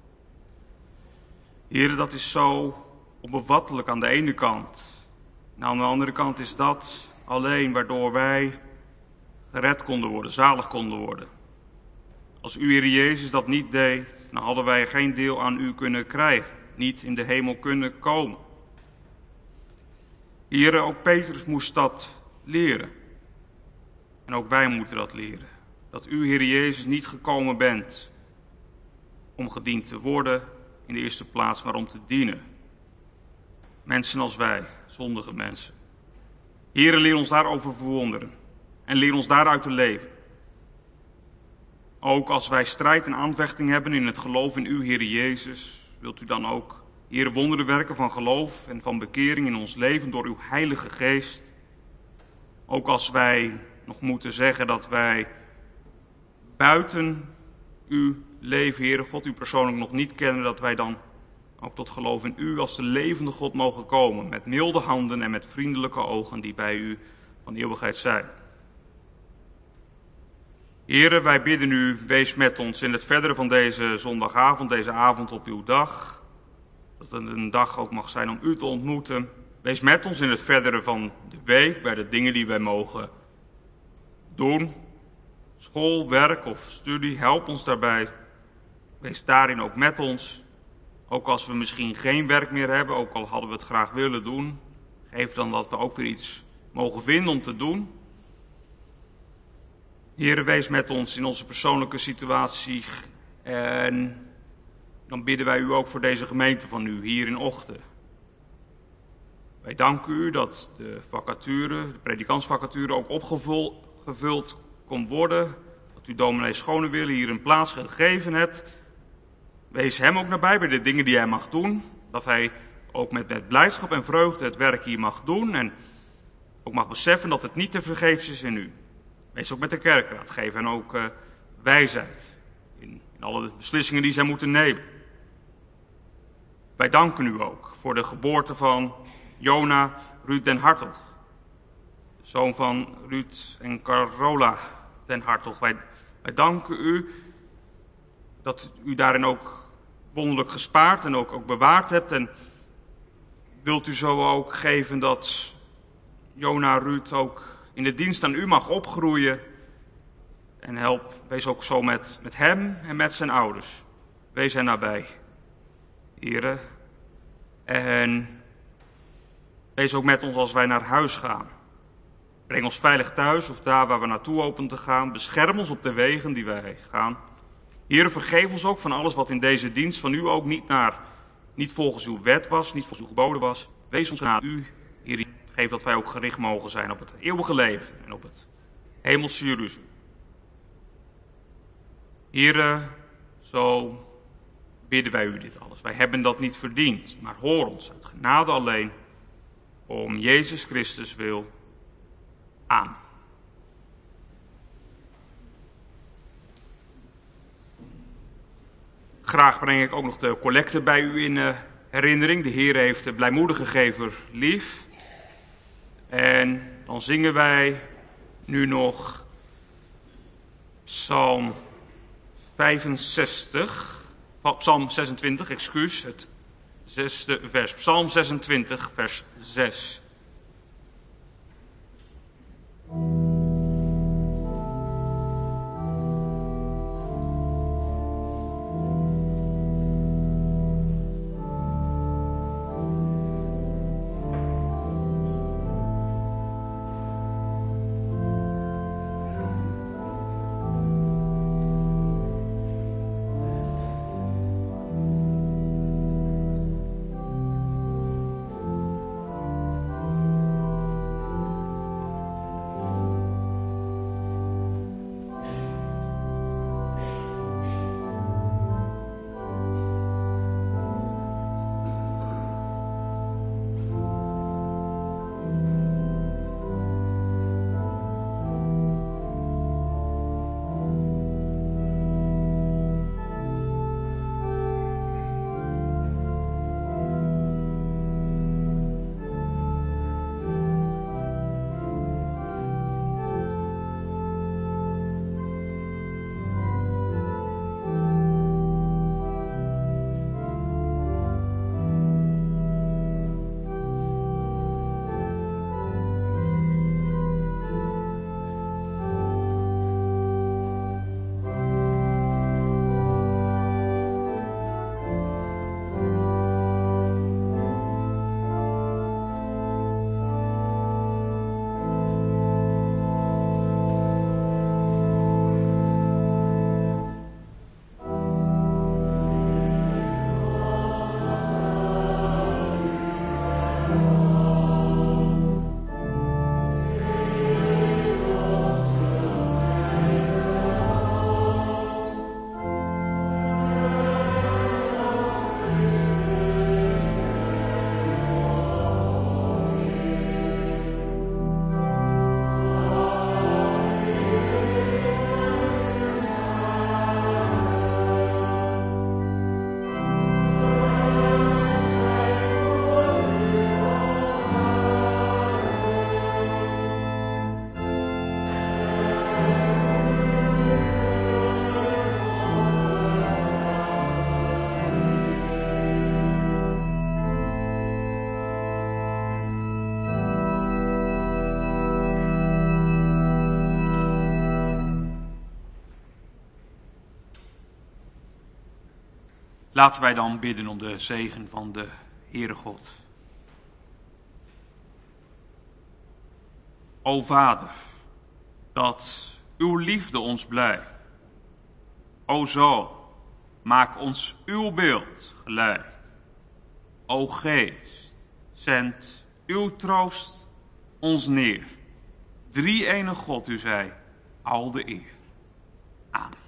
Heere, dat is zo onbevattelijk aan de ene kant. En aan de andere kant is dat alleen waardoor wij gered konden worden, zalig konden worden. Als u, Heer Jezus, dat niet deed, dan hadden wij geen deel aan u kunnen krijgen, niet in de hemel kunnen komen. Heere, ook Petrus moest dat leren. En ook wij moeten dat leren. Dat u, Heer Jezus, niet gekomen bent om gediend te worden in de eerste plaats, maar om te dienen. Mensen als wij, zondige mensen. Heere, leer ons daarover verwonderen en leer ons daaruit te leven. Ook als wij strijd en aanvechting hebben in het geloof in u, Heer Jezus, wilt u dan ook, Heere, wonderen werken van geloof en van bekering in ons leven door uw Heilige Geest. Ook als wij nog moeten zeggen dat wij buiten u leven, Heere God, u persoonlijk nog niet kennen, dat wij dan ook tot geloof in u als de levende God mogen komen, met milde handen en met vriendelijke ogen die bij u van eeuwigheid zijn. Heere, wij bidden u, wees met ons in het verdere van deze zondagavond, deze avond op uw dag. Dat het een dag ook mag zijn om u te ontmoeten. Wees met ons in het verdere van de week, bij de dingen die wij mogen doen. School, werk of studie, help ons daarbij. Wees daarin ook met ons. Ook als we misschien geen werk meer hebben, ook al hadden we het graag willen doen. Geef dan dat we ook weer iets mogen vinden om te doen. Heere, wees met ons in onze persoonlijke situatie. En dan bidden wij u ook voor deze gemeente van u, hier in Ochten. Wij danken u dat de vacature, de predikantsvacature, ook opgevuld kon worden. Dat u dominee Schonewille hier een plaats gegeven hebt. Wees hem ook nabij bij de dingen die hij mag doen. Dat hij ook met, met blijdschap en vreugde het werk hier mag doen. En ook mag beseffen dat het niet te vergeefs is in u. Wees ook met de kerkraad. Geef hen ook uh, wijsheid in, in alle beslissingen die zij moeten nemen. Wij danken u ook voor de geboorte van Jona Ruud den Hartog. Zoon van Ruud en Carola den Hartog. Wij, wij danken u dat u daarin ook wonderlijk gespaard en ook, ook bewaard hebt. En wilt u zo ook geven dat Jona Ruud ook in de dienst aan u mag opgroeien. En help, wees ook zo met, met hem en met zijn ouders. Wees hen nabij, Heere. En wees ook met ons als wij naar huis gaan. Breng ons veilig thuis of daar waar we naartoe hopen te gaan. Bescherm ons op de wegen die wij gaan. Heere, vergeef ons ook van alles wat in deze dienst van u ook niet, naar, niet volgens uw wet was, niet volgens uw geboden was. Wees ons naar u, Heere. Geef dat wij ook gericht mogen zijn op het eeuwige leven en op het hemelse Jeruzalem. Heere, zo bidden wij u dit alles. Wij hebben dat niet verdiend, maar hoor ons uit genade alleen, om Jezus Christus wil. Amen. Graag breng ik ook nog de collecte bij u in uh, herinnering. De Heer heeft de blijmoedige gever lief. En dan zingen wij nu nog Psalm vijfenzestig, Psalm zesentwintig, excuus, het zesde vers. Psalm zesentwintig, vers zes. Laten wij dan bidden om de zegen van de Heere God. O Vader, dat uw liefde ons blij. O Zoon, maak ons uw beeld gelijk. O Geest, zend uw troost ons neer. Drie-ene God, u zij, al de eer. Amen.